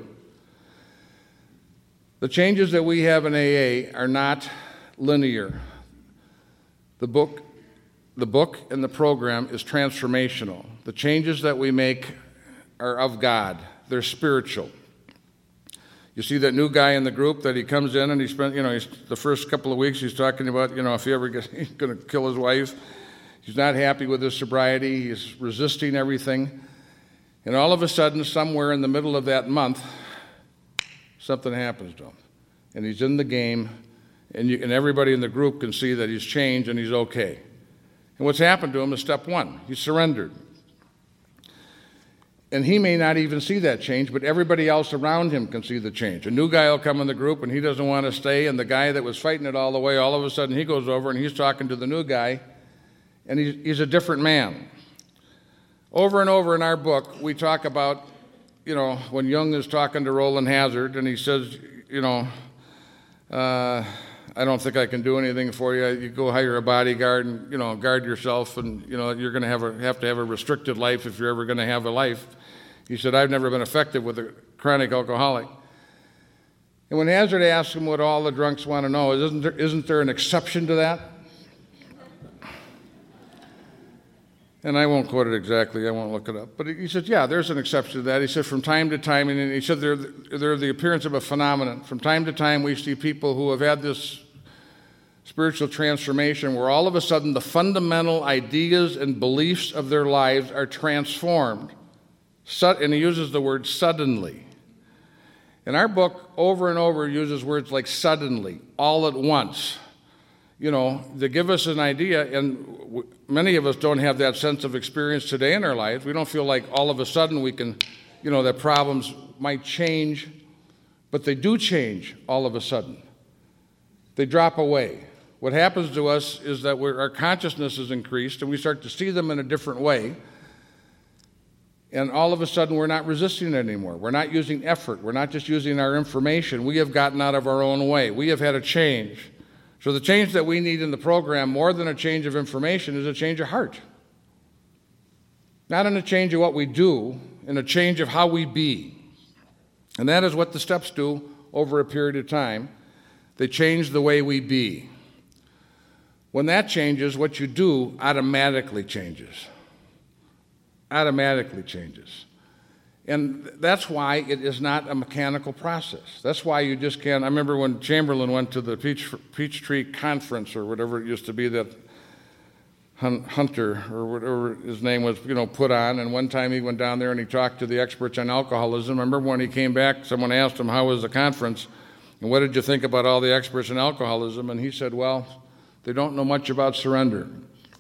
The changes that we have in A A are not linear. The book, the book and the program is transformational. The changes that we make are of God. They're spiritual. You see that new guy in the group that he comes in and he spent, you know, he's, the first couple of weeks he's talking about, you know, if he ever gets, he's going to kill his wife. He's not happy with his sobriety. He's resisting everything. And all of a sudden, somewhere in the middle of that month, something happens to him. And he's in the game, and, you, and everybody in the group can see that he's changed and he's okay. And what's happened to him is step one. He's surrendered. And he may not even see that change, but everybody else around him can see the change. A new guy will come in the group, and he doesn't want to stay, and the guy that was fighting it all the way, all of a sudden he goes over, and he's talking to the new guy, and he's, he's a different man. Over and over in our book, we talk about, you know, when Jung is talking to Roland Hazard, and he says, you know, uh, I don't think I can do anything for you. You go hire a bodyguard and, you know, guard yourself, and, you know, you're going to have a, have to have a restricted life if you're ever going to have a life. He said, I've never been effective with a chronic alcoholic. And when Hazard asked him what all the drunks want to know, isn't there, isn't there an exception to that? And I won't quote it exactly, I won't look it up. But he said, yeah, there's an exception to that. He said, from time to time, and he said, they're, they're the appearance of a phenomenon. From time to time, we see people who have had this spiritual transformation where all of a sudden the fundamental ideas and beliefs of their lives are transformed. And he uses the word suddenly. And our book over and over uses words like suddenly, all at once, you know, to give us an idea. And w- many of us don't have that sense of experience today in our lives. We don't feel like all of a sudden we can, you know, that problems might change, but they do change all of a sudden. They drop away. What happens to us is that we're, our consciousness is increased and we start to see them in a different way. And all of a sudden, we're not resisting it anymore. We're not using effort. We're not just using our information. We have gotten out of our own way. We have had a change. So the change that we need in the program, more than a change of information, is a change of heart. Not in a change of what we do, in a change of how we be. And that is what the steps do over a period of time. They change the way we be. When that changes, what you do automatically changes. automatically changes. And that's why it is not a mechanical process. That's why you just can't. I remember when Chamberlain went to the Peach, Peachtree Conference or whatever it used to be that Hunter or whatever his name was, you know, put on. And one time he went down there and he talked to the experts on alcoholism. I remember when he came back, someone asked him, how was the conference? And what did you think about all the experts in alcoholism? And he said, well, they don't know much about surrender,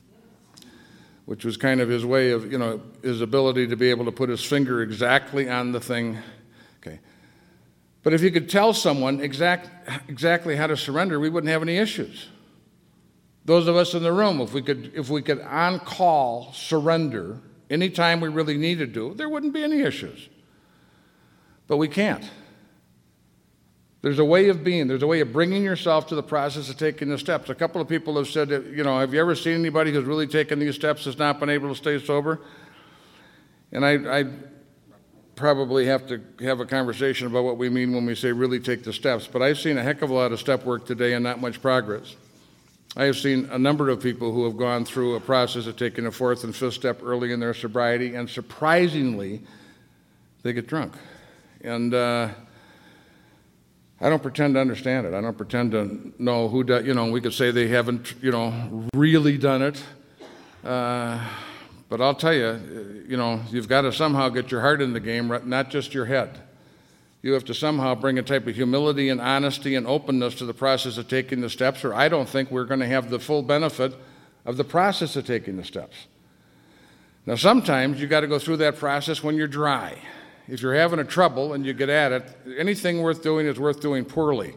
which was kind of his way of, you know, his ability to be able to put his finger exactly on the thing. Okay. But if you could tell someone exact, exactly how to surrender, we wouldn't have any issues. Those of us in the room, if we could, if we could on-call surrender anytime we really needed to, there wouldn't be any issues. But we can't. There's a way of being. There's a way of bringing yourself to the process of taking the steps. A couple of people have said, you know, have you ever seen anybody who's really taken these steps that's not been able to stay sober? And I, I probably have to have a conversation about what we mean when we say really take the steps. But I've seen a heck of a lot of step work today and not much progress. I have seen a number of people who have gone through a process of taking a fourth and fifth step early in their sobriety, and surprisingly, they get drunk. And uh, I don't pretend to understand it. I don't pretend to know who does, you know, we could say they haven't, you know, really done it. Uh, but I'll tell you, you know, you've got to somehow get your heart in the game, not just your head. You have to somehow bring a type of humility and honesty and openness to the process of taking the steps, or I don't think we're going to have the full benefit of the process of taking the steps. Now, sometimes you've got to go through that process when you're dry. If you're having a trouble and you get at it, anything worth doing is worth doing poorly.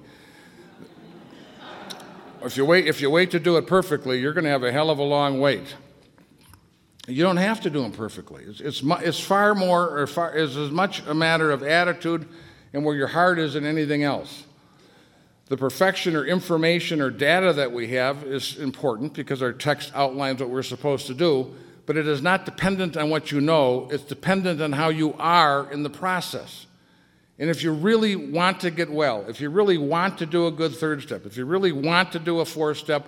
If you wait, if you wait to do it perfectly, you're going to have a hell of a long wait. You don't have to do them perfectly. It's, it's, it's far more, or far, it's as much a matter of attitude and where your heart is than anything else. The perfection or information or data that we have is important because our text outlines what we're supposed to do, but it is not dependent on what you know. It's dependent on how you are in the process. And if you really want to get well, if you really want to do a good third step, if you really want to do a fourth step,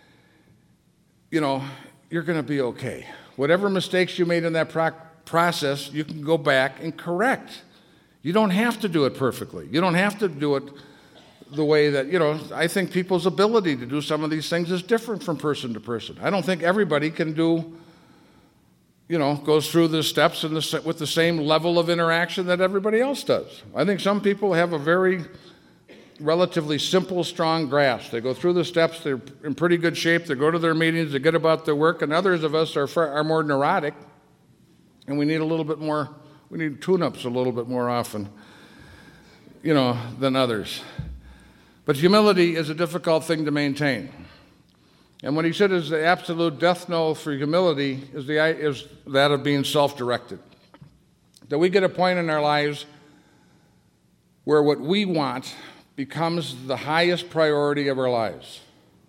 you know, you're going to be okay. Whatever mistakes you made in that pro- process, you can go back and correct. You don't have to do it perfectly. You don't have to do it the way that, you know, I think people's ability to do some of these things is different from person to person. I don't think everybody can do, you know, goes through the steps in the, with the same level of interaction that everybody else does. I think some people have a very relatively simple, strong grasp. They go through the steps, they're in pretty good shape, they go to their meetings, they get about their work, and others of us are, far, are more neurotic, and we need a little bit more, we need tune-ups a little bit more often, you know, than others. But humility is a difficult thing to maintain. And what he said is the absolute death knell for humility is, the, is that of being self-directed. That we get a point in our lives where what we want becomes the highest priority of our lives.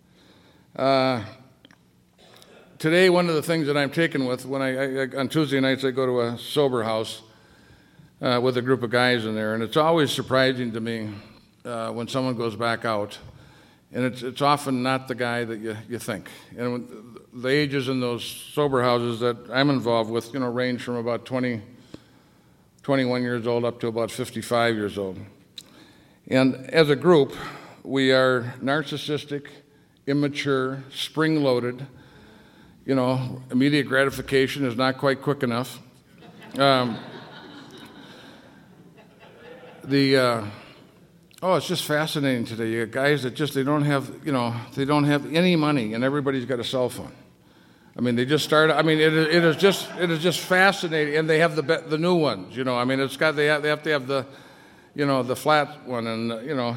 Uh, today, one of the things that I'm taken with, when I, I on Tuesday nights I go to a sober house uh, with a group of guys in there, and it's always surprising to me uh, when someone goes back out, and it's it's often not the guy that you, you think. And when the ages in those sober houses that I'm involved with, you know, range from about twenty, twenty-one years old up to about fifty-five years old. And as a group, we are narcissistic, immature, spring-loaded. You know, immediate gratification is not quite quick enough. Um, the uh, oh, it's just fascinating today. You got guys that just they don't have, you know, they don't have any money, and everybody's got a cell phone. I mean, they just started. I mean, it, it is just it is just fascinating, and they have the the new ones. You know, I mean, it's got they have, they have to have the. You know, the flat one, and, uh, you know,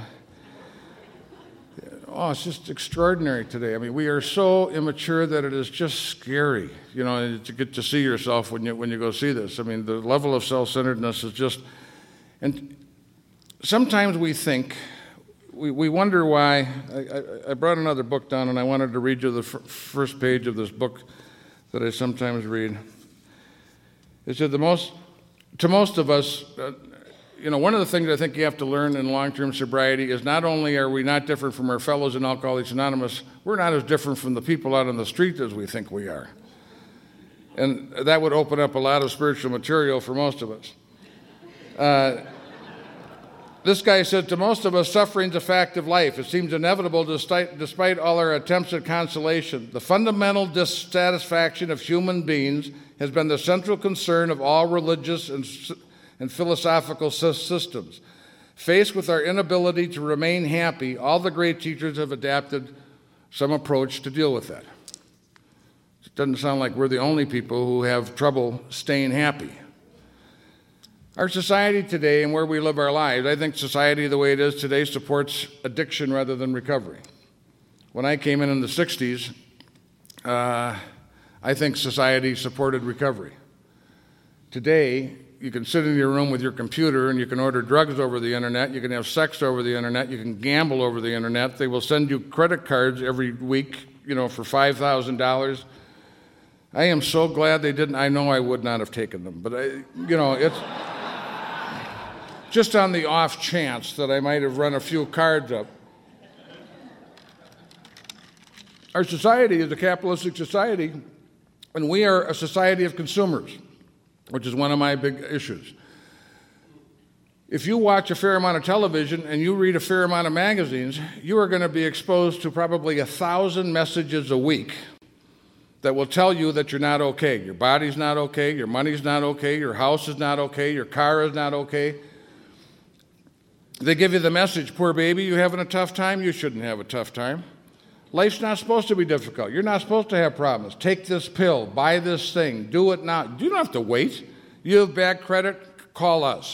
oh, it's just extraordinary today. I mean, we are so immature that it is just scary, you know, to get to see yourself when you when you go see this. I mean, the level of self-centeredness is just, and sometimes we think, we, we wonder why. I, I, I brought another book down, and I wanted to read you the f- first page of this book that I sometimes read. It said, the most, to most of us, uh, You know, one of the things I think you have to learn in long-term sobriety is not only are we not different from our fellows in Alcoholics Anonymous, we're not as different from the people out on the street as we think we are. And that would open up a lot of spiritual material for most of us. Uh, this guy said, to most of us, suffering is a fact of life. It seems inevitable despite, despite all our attempts at consolation. The fundamental dissatisfaction of human beings has been the central concern of all religious and and philosophical systems. Faced with our inability to remain happy, all the great teachers have adapted some approach to deal with that. It doesn't sound like we're the only people who have trouble staying happy. Our society today and where we live our lives, I think society the way it is today supports addiction rather than recovery. When I came in in the sixties, uh, I think society supported recovery. Today, you can sit in your room with your computer and you can order drugs over the internet, you can have sex over the internet, you can gamble over the internet. They will send you credit cards every week, you know, for five thousand dollars. I am so glad they didn't. I know I would not have taken them, but I, you know, it's just on the off chance that I might have run a few cards up. Our society is a capitalistic society, and we are a society of consumers, which is one of my big issues. If you watch a fair amount of television and you read a fair amount of magazines, you are going to be exposed to probably a thousand messages a week that will tell you that you're not okay. Your body's not okay, your money's not okay, your house is not okay, your car is not okay. They give you the message, poor baby, you having a tough time? You shouldn't have a tough time. Life's not supposed to be difficult. You're not supposed to have problems. Take this pill, buy this thing, do it now. You don't have to wait. You have bad credit, call us.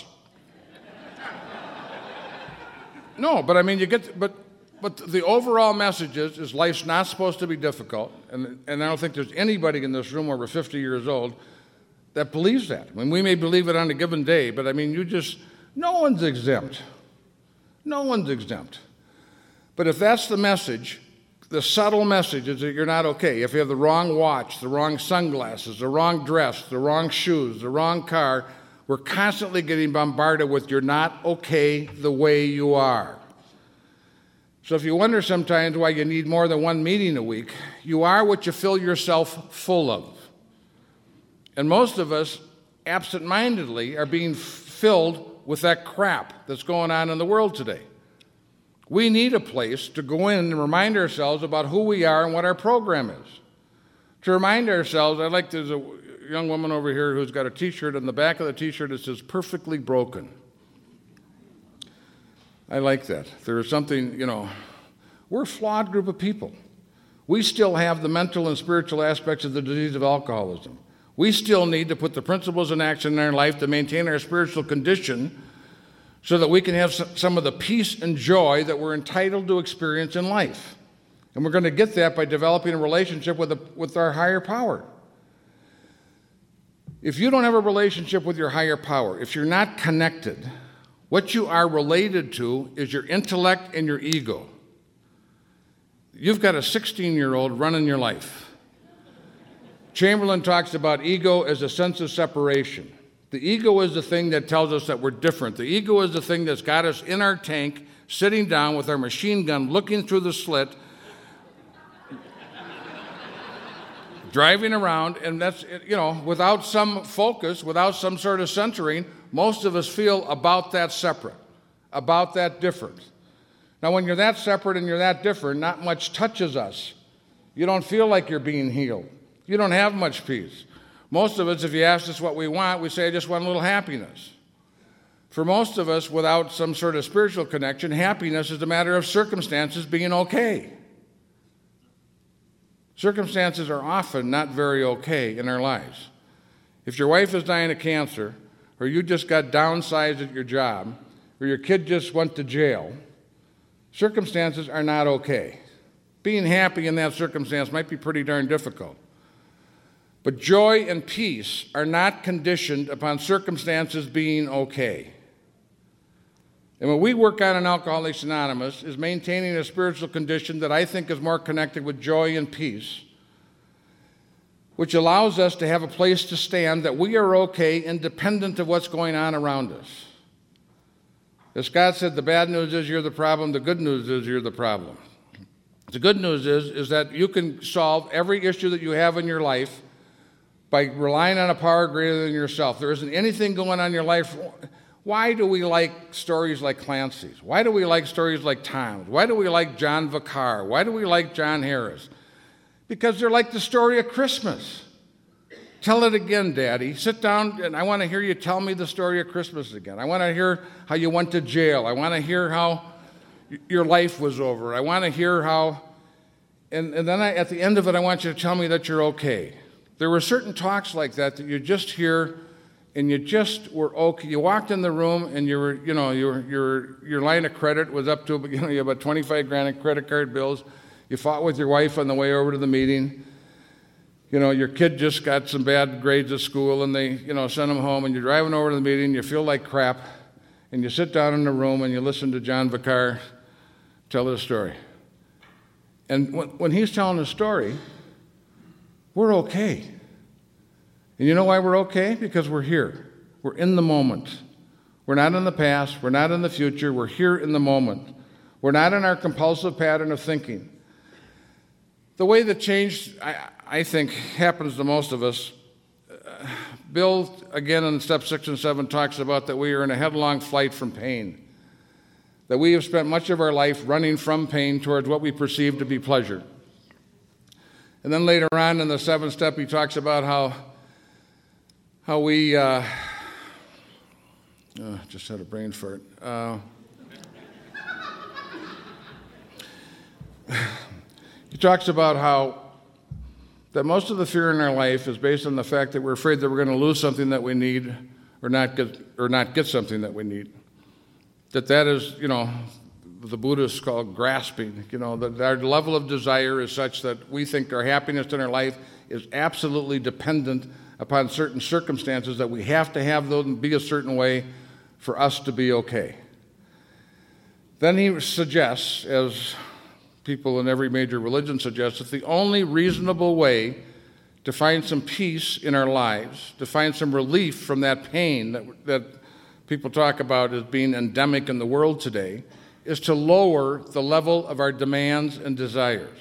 No, but I mean, you get, but but the overall message is, is life's not supposed to be difficult, and and I don't think there's anybody in this room over fifty years old that believes that. I mean, we may believe it on a given day, but I mean, you just, no one's exempt. No one's exempt. But if that's the message, the subtle message is that you're not okay. If you have the wrong watch, the wrong sunglasses, the wrong dress, the wrong shoes, the wrong car, we're constantly getting bombarded with you're not okay the way you are. So if you wonder sometimes why you need more than one meeting a week, you are what you fill yourself full of. And most of us, absent-mindedly, are being filled with that crap that's going on in the world today. We need a place to go in and remind ourselves about who we are and what our program is. To remind ourselves, I like there's a young woman over here who's got a T-shirt, and the back of the T-shirt it says, perfectly broken. I like that. There is something, you know, we're a flawed group of people. We still have the mental and spiritual aspects of the disease of alcoholism. We still need to put the principles in action in our life to maintain our spiritual condition so that we can have some of the peace and joy that we're entitled to experience in life. And we're going to get that by developing a relationship with, a, with our higher power. If you don't have a relationship with your higher power, if you're not connected, what you are related to is your intellect and your ego. You've got a sixteen-year-old running your life. Chamberlain talks about ego as a sense of separation. The ego is the thing that tells us that we're different. The ego is the thing that's got us in our tank, sitting down with our machine gun, looking through the slit, driving around, and that's, you know, without some focus, without some sort of centering, most of us feel about that separate, about that different. Now, when you're that separate and you're that different, not much touches us. You don't feel like you're being healed. You don't have much peace. Most of us, if you ask us what we want, we say, I just want a little happiness. For most of us, without some sort of spiritual connection, happiness is a matter of circumstances being okay. Circumstances are often not very okay in our lives. If your wife is dying of cancer, or you just got downsized at your job, or your kid just went to jail, circumstances are not okay. Being happy in that circumstance might be pretty darn difficult. But joy and peace are not conditioned upon circumstances being okay. And what we work on in Alcoholics Anonymous is maintaining a spiritual condition that I think is more connected with joy and peace, which allows us to have a place to stand that we are okay independent of what's going on around us. As Scott said, the bad news is you're the problem, the good news is you're the problem. The good news is, is that you can solve every issue that you have in your life by relying on a power greater than yourself. There isn't anything going on in your life. Why do we like stories like Clancy's? Why do we like stories like Tom's? Why do we like John Vicar? Why do we like John Harris? Because they're like the story of Christmas. Tell it again, Daddy. Sit down, and I want to hear you tell me the story of Christmas again. I want to hear how you went to jail. I want to hear how your life was over. I want to hear how, and, and then I, at the end of it, I want you to tell me that you're okay. There were certain talks like that that you just hear, and you just were okay. You walked in the room, and you were, you know, your your your line of credit was up to, you know, you have about twenty-five grand in credit card bills. You fought with your wife on the way over to the meeting. You know, your kid just got some bad grades at school, and they, you know, sent him home, and you're driving over to the meeting, you feel like crap, and you sit down in the room, and you listen to John Vicar tell his story. And when, when he's telling his story, we're okay. And you know why we're okay? Because we're here. We're in the moment. We're not in the past. We're not in the future. We're here in the moment. We're not in our compulsive pattern of thinking. The way that change, I, I think, happens to most of us, uh, Bill, again in step six and seven, talks about that we are in a headlong flight from pain, that we have spent much of our life running from pain towards what we perceive to be pleasure. And then later on in the seventh step, he talks about how, how we, uh, oh, just had a brain fart. Uh, he talks about how that most of the fear in our life is based on the fact that we're afraid that we're going to lose something that we need or not get, or not get something that we need. That that is, you know, the Buddhists call grasping, you know, that our level of desire is such that we think our happiness in our life is absolutely dependent upon certain circumstances, that we have to have those and be a certain way for us to be okay. Then he suggests, as people in every major religion suggest, that the only reasonable way to find some peace in our lives, to find some relief from that pain that, that people talk about as being endemic in the world today, is to lower the level of our demands and desires.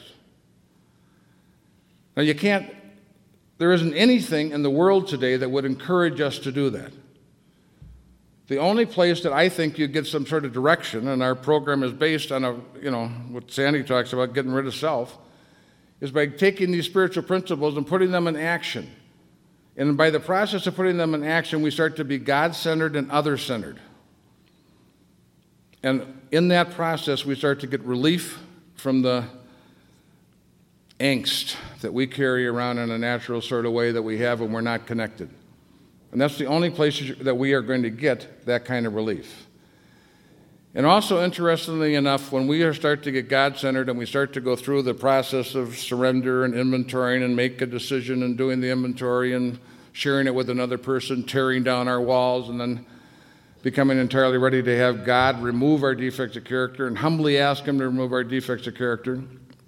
Now, you can't, there isn't anything in the world today that would encourage us to do that. The only place that I think you get some sort of direction, and our program is based on a, you know, what Sandy talks about, getting rid of self, is by taking these spiritual principles and putting them in action. And by the process of putting them in action, we start to be God-centered and other-centered. And in that process, we start to get relief from the angst that we carry around in a natural sort of way that we have when we're not connected. And that's the only place that we are going to get that kind of relief. And also, interestingly enough, when we start to get God-centered and we start to go through the process of surrender and inventorying and make a decision and doing the inventory and sharing it with another person, tearing down our walls, and then becoming entirely ready to have God remove our defects of character and humbly ask Him to remove our defects of character,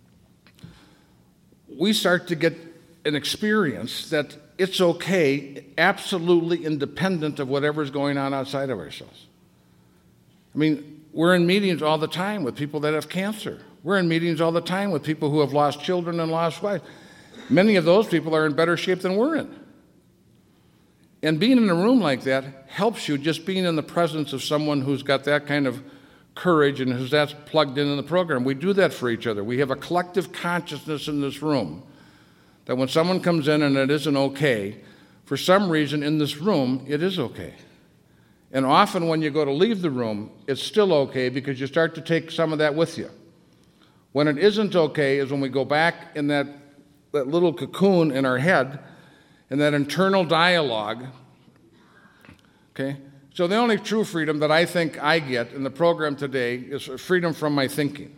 we start to get an experience that it's okay, absolutely independent of whatever's going on outside of ourselves. I mean, we're in meetings all the time with people that have cancer. We're in meetings all the time with people who have lost children and lost wives. Many of those people are in better shape than we're in. And being in a room like that helps you, just being in the presence of someone who's got that kind of courage and who's that's plugged in in the program. We do that for each other. We have a collective consciousness in this room that when someone comes in and it isn't okay, for some reason in this room, it is okay. And often when you go to leave the room, it's still okay because you start to take some of that with you. When it isn't okay is when we go back in that, that little cocoon in our head and that internal dialogue, okay? So the only true freedom that I think I get in the program today is freedom from my thinking.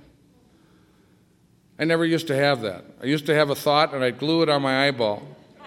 I never used to have that. I used to have a thought and I'd glue it on my eyeball.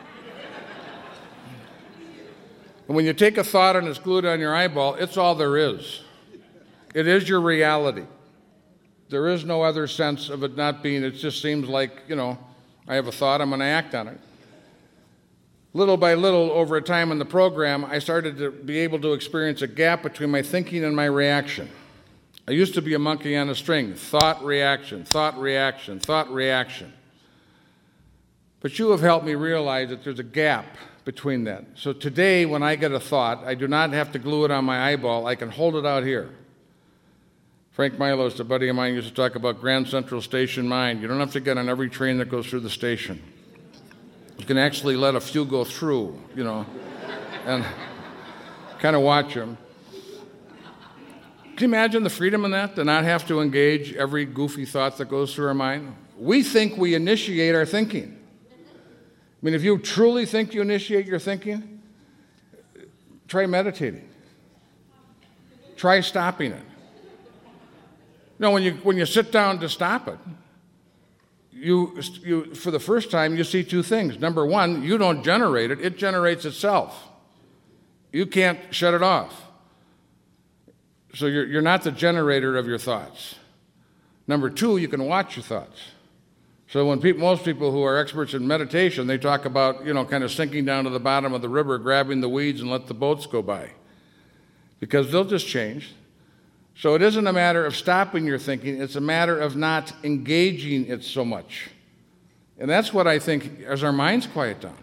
And when you take a thought and it's glued on your eyeball, it's all there is. It is your reality. There is no other sense of it not being, it just seems like, you know, I have a thought, I'm going to act on it. Little by little, over a time in the program, I started to be able to experience a gap between my thinking and my reaction. I used to be a monkey on a string, thought, reaction, thought, reaction, thought, reaction. But you have helped me realize that there's a gap between that. So today, when I get a thought, I do not have to glue it on my eyeball. I can hold it out here. Frank Milos, a buddy of mine, used to talk about Grand Central Station Mind. You don't have to get on every train that goes through the station. You can actually let a few go through, you know, and kind of watch them. Can you imagine the freedom in that, to not have to engage every goofy thought that goes through our mind? We think we initiate our thinking. I mean, if you truly think you initiate your thinking, try meditating. Try stopping it. No, when you when you sit down to stop it, you you for the first time you see two things. Number one, you don't generate it; it generates itself. You can't shut it off. So you're you're not the generator of your thoughts. Number two, you can watch your thoughts. So when people, most people who are experts in meditation, they talk about, you know, kind of sinking down to the bottom of the river, grabbing the weeds and let the boats go by. because they'll just change. So it isn't a matter of stopping your thinking, it's a matter of not engaging it so much. And that's what I think as our minds quiet down.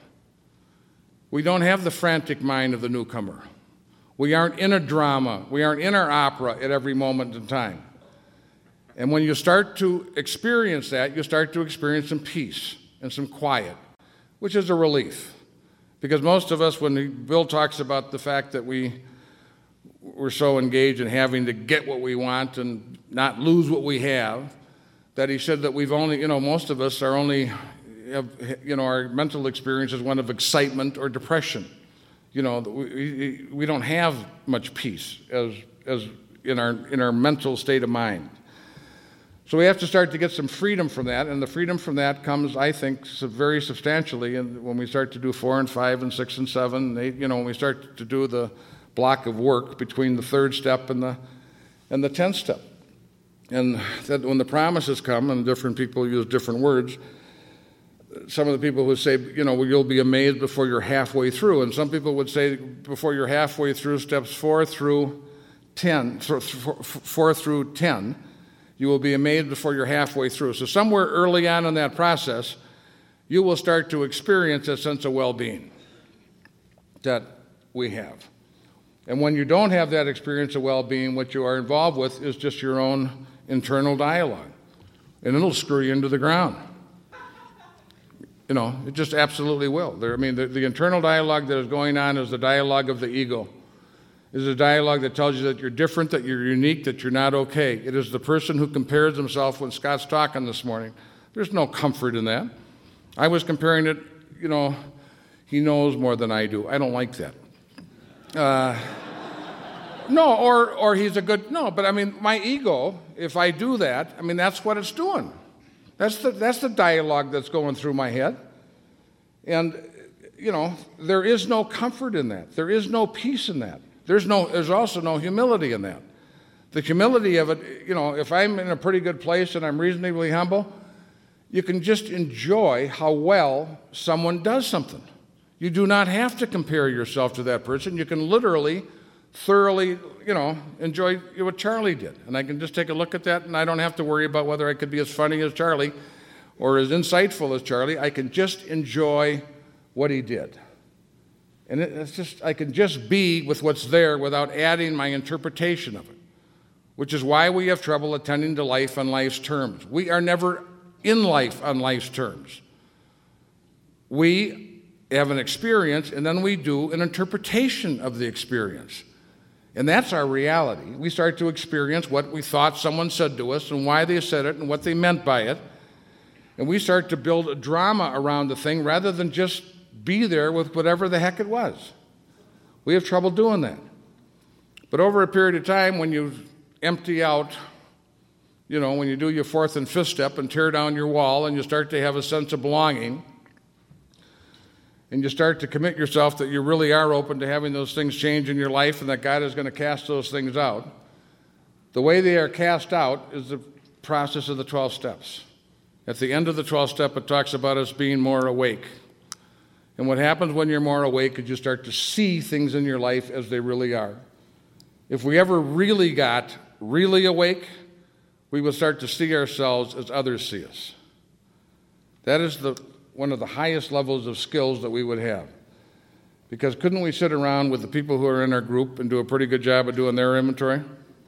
We don't have the frantic mind of the newcomer. We aren't in a drama. We aren't in our opera at every moment in time. And when you start to experience that, you start to experience some peace and some quiet, which is a relief. Because most of us, when Bill talks about the fact that we, we're so engaged in having to get what we want and not lose what we have, that he said that we've only, you know, most of us are only, have, you know, our mental experience is one of excitement or depression. You know, we, we don't have much peace as, as in our, in our mental state of mind. So we have to start to get some freedom from that, and the freedom from that comes, I think, very substantially and when we start to do four and five and six and seven, and eight, you know, when we start to do the block of work between the third step and the, and the tenth step. And that when the promises come, and different people use different words, some of the people would say, you know, well, you'll be amazed before you're halfway through. And some people would say before you're halfway through steps four through ten, four through ten, you will be amazed before you're halfway through. So somewhere early on in that process, you will start to experience a sense of well-being that we have. And when you don't have that experience of well-being, what you are involved with is just your own internal dialogue. And it'll screw you into the ground. You know, it just absolutely will. There, I mean, the, the internal dialogue that is going on is the dialogue of the ego. It is a dialogue that tells you that you're different, that you're unique, that you're not okay. It is the person who compares himself when Scott's talking this morning. There's no comfort in that. I was comparing it, you know, he knows more than I do. I don't like that. Uh, no, or or he's a good, no, but I mean, my ego, if I do that, I mean, that's what it's doing. That's the, that's the dialogue that's going through my head. And, you know, there is no comfort in that. There is no peace in that. There's no, there's also no humility in that. The humility of it, you know, if I'm in a pretty good place and I'm reasonably humble, you can just enjoy how well someone does something. You do not have to compare yourself to that person. You can literally, thoroughly, you know, enjoy what Charlie did. And I can just take a look at that, and I don't have to worry about whether I could be as funny as Charlie or as insightful as Charlie. I can just enjoy what he did. And it's just, I can just be with what's there without adding my interpretation of it, which is why we have trouble attending to life on life's terms. We are never in life on life's terms. We have an experience, and then we do an interpretation of the experience. And that's our reality. We start to experience what we thought someone said to us and why they said it and what they meant by it. And we start to build a drama around the thing rather than just be there with whatever the heck it was. We have trouble doing that. But over a period of time, when you empty out, you know, when you do your fourth and fifth step and tear down your wall and you start to have a sense of belonging, and you start to commit yourself that you really are open to having those things change in your life and that God is going to cast those things out, the way they are cast out is the process of the twelve steps. At the end of the twelfth step, it talks about us being more awake. And what happens when you're more awake is you start to see things in your life as they really are. If we ever really got really awake, we will start to see ourselves as others see us. That is the one of the highest levels of skills that we would have. Because couldn't we sit around with the people who are in our group and do a pretty good job of doing their inventory?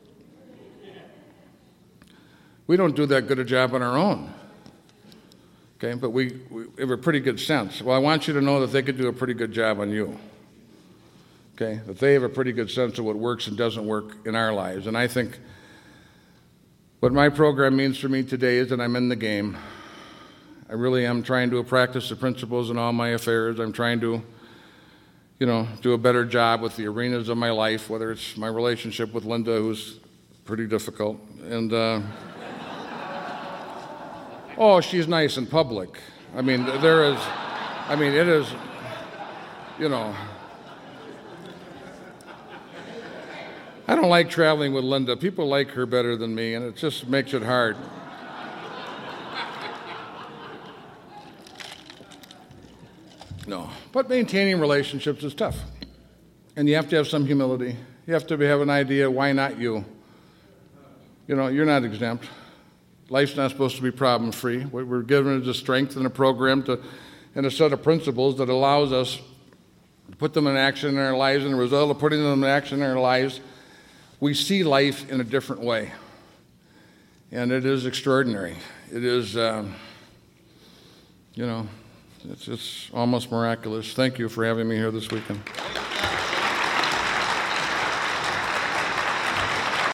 We don't do that good a job on our own. Okay, but we, we have a pretty good sense. Well, I want you to know that they could do a pretty good job on you. Okay, that they have a pretty good sense of what works and doesn't work in our lives. And I think what my program means for me today is that I'm in the game. I really am trying to practice the principles in all my affairs. I'm trying to, you know, do a better job with the arenas of my life, whether it's my relationship with Linda, who's pretty difficult, and uh, oh, she's nice in public. I mean, there is, I mean, it is, you know, I don't like traveling with Linda. People like her better than me, and it just makes it hard. No, but maintaining relationships is tough. And you have to have some humility, You have to have an idea, why not you? You know, you're not exempt. Life's not supposed to be problem-free. What we're given is a strength and a program to, and a set of principles that allows us to put them in action in our lives, and the result of putting them in action in our lives, we see life in a different way. And it is extraordinary. It is, um, you know, it's, it's almost miraculous. Thank you for having me here this weekend.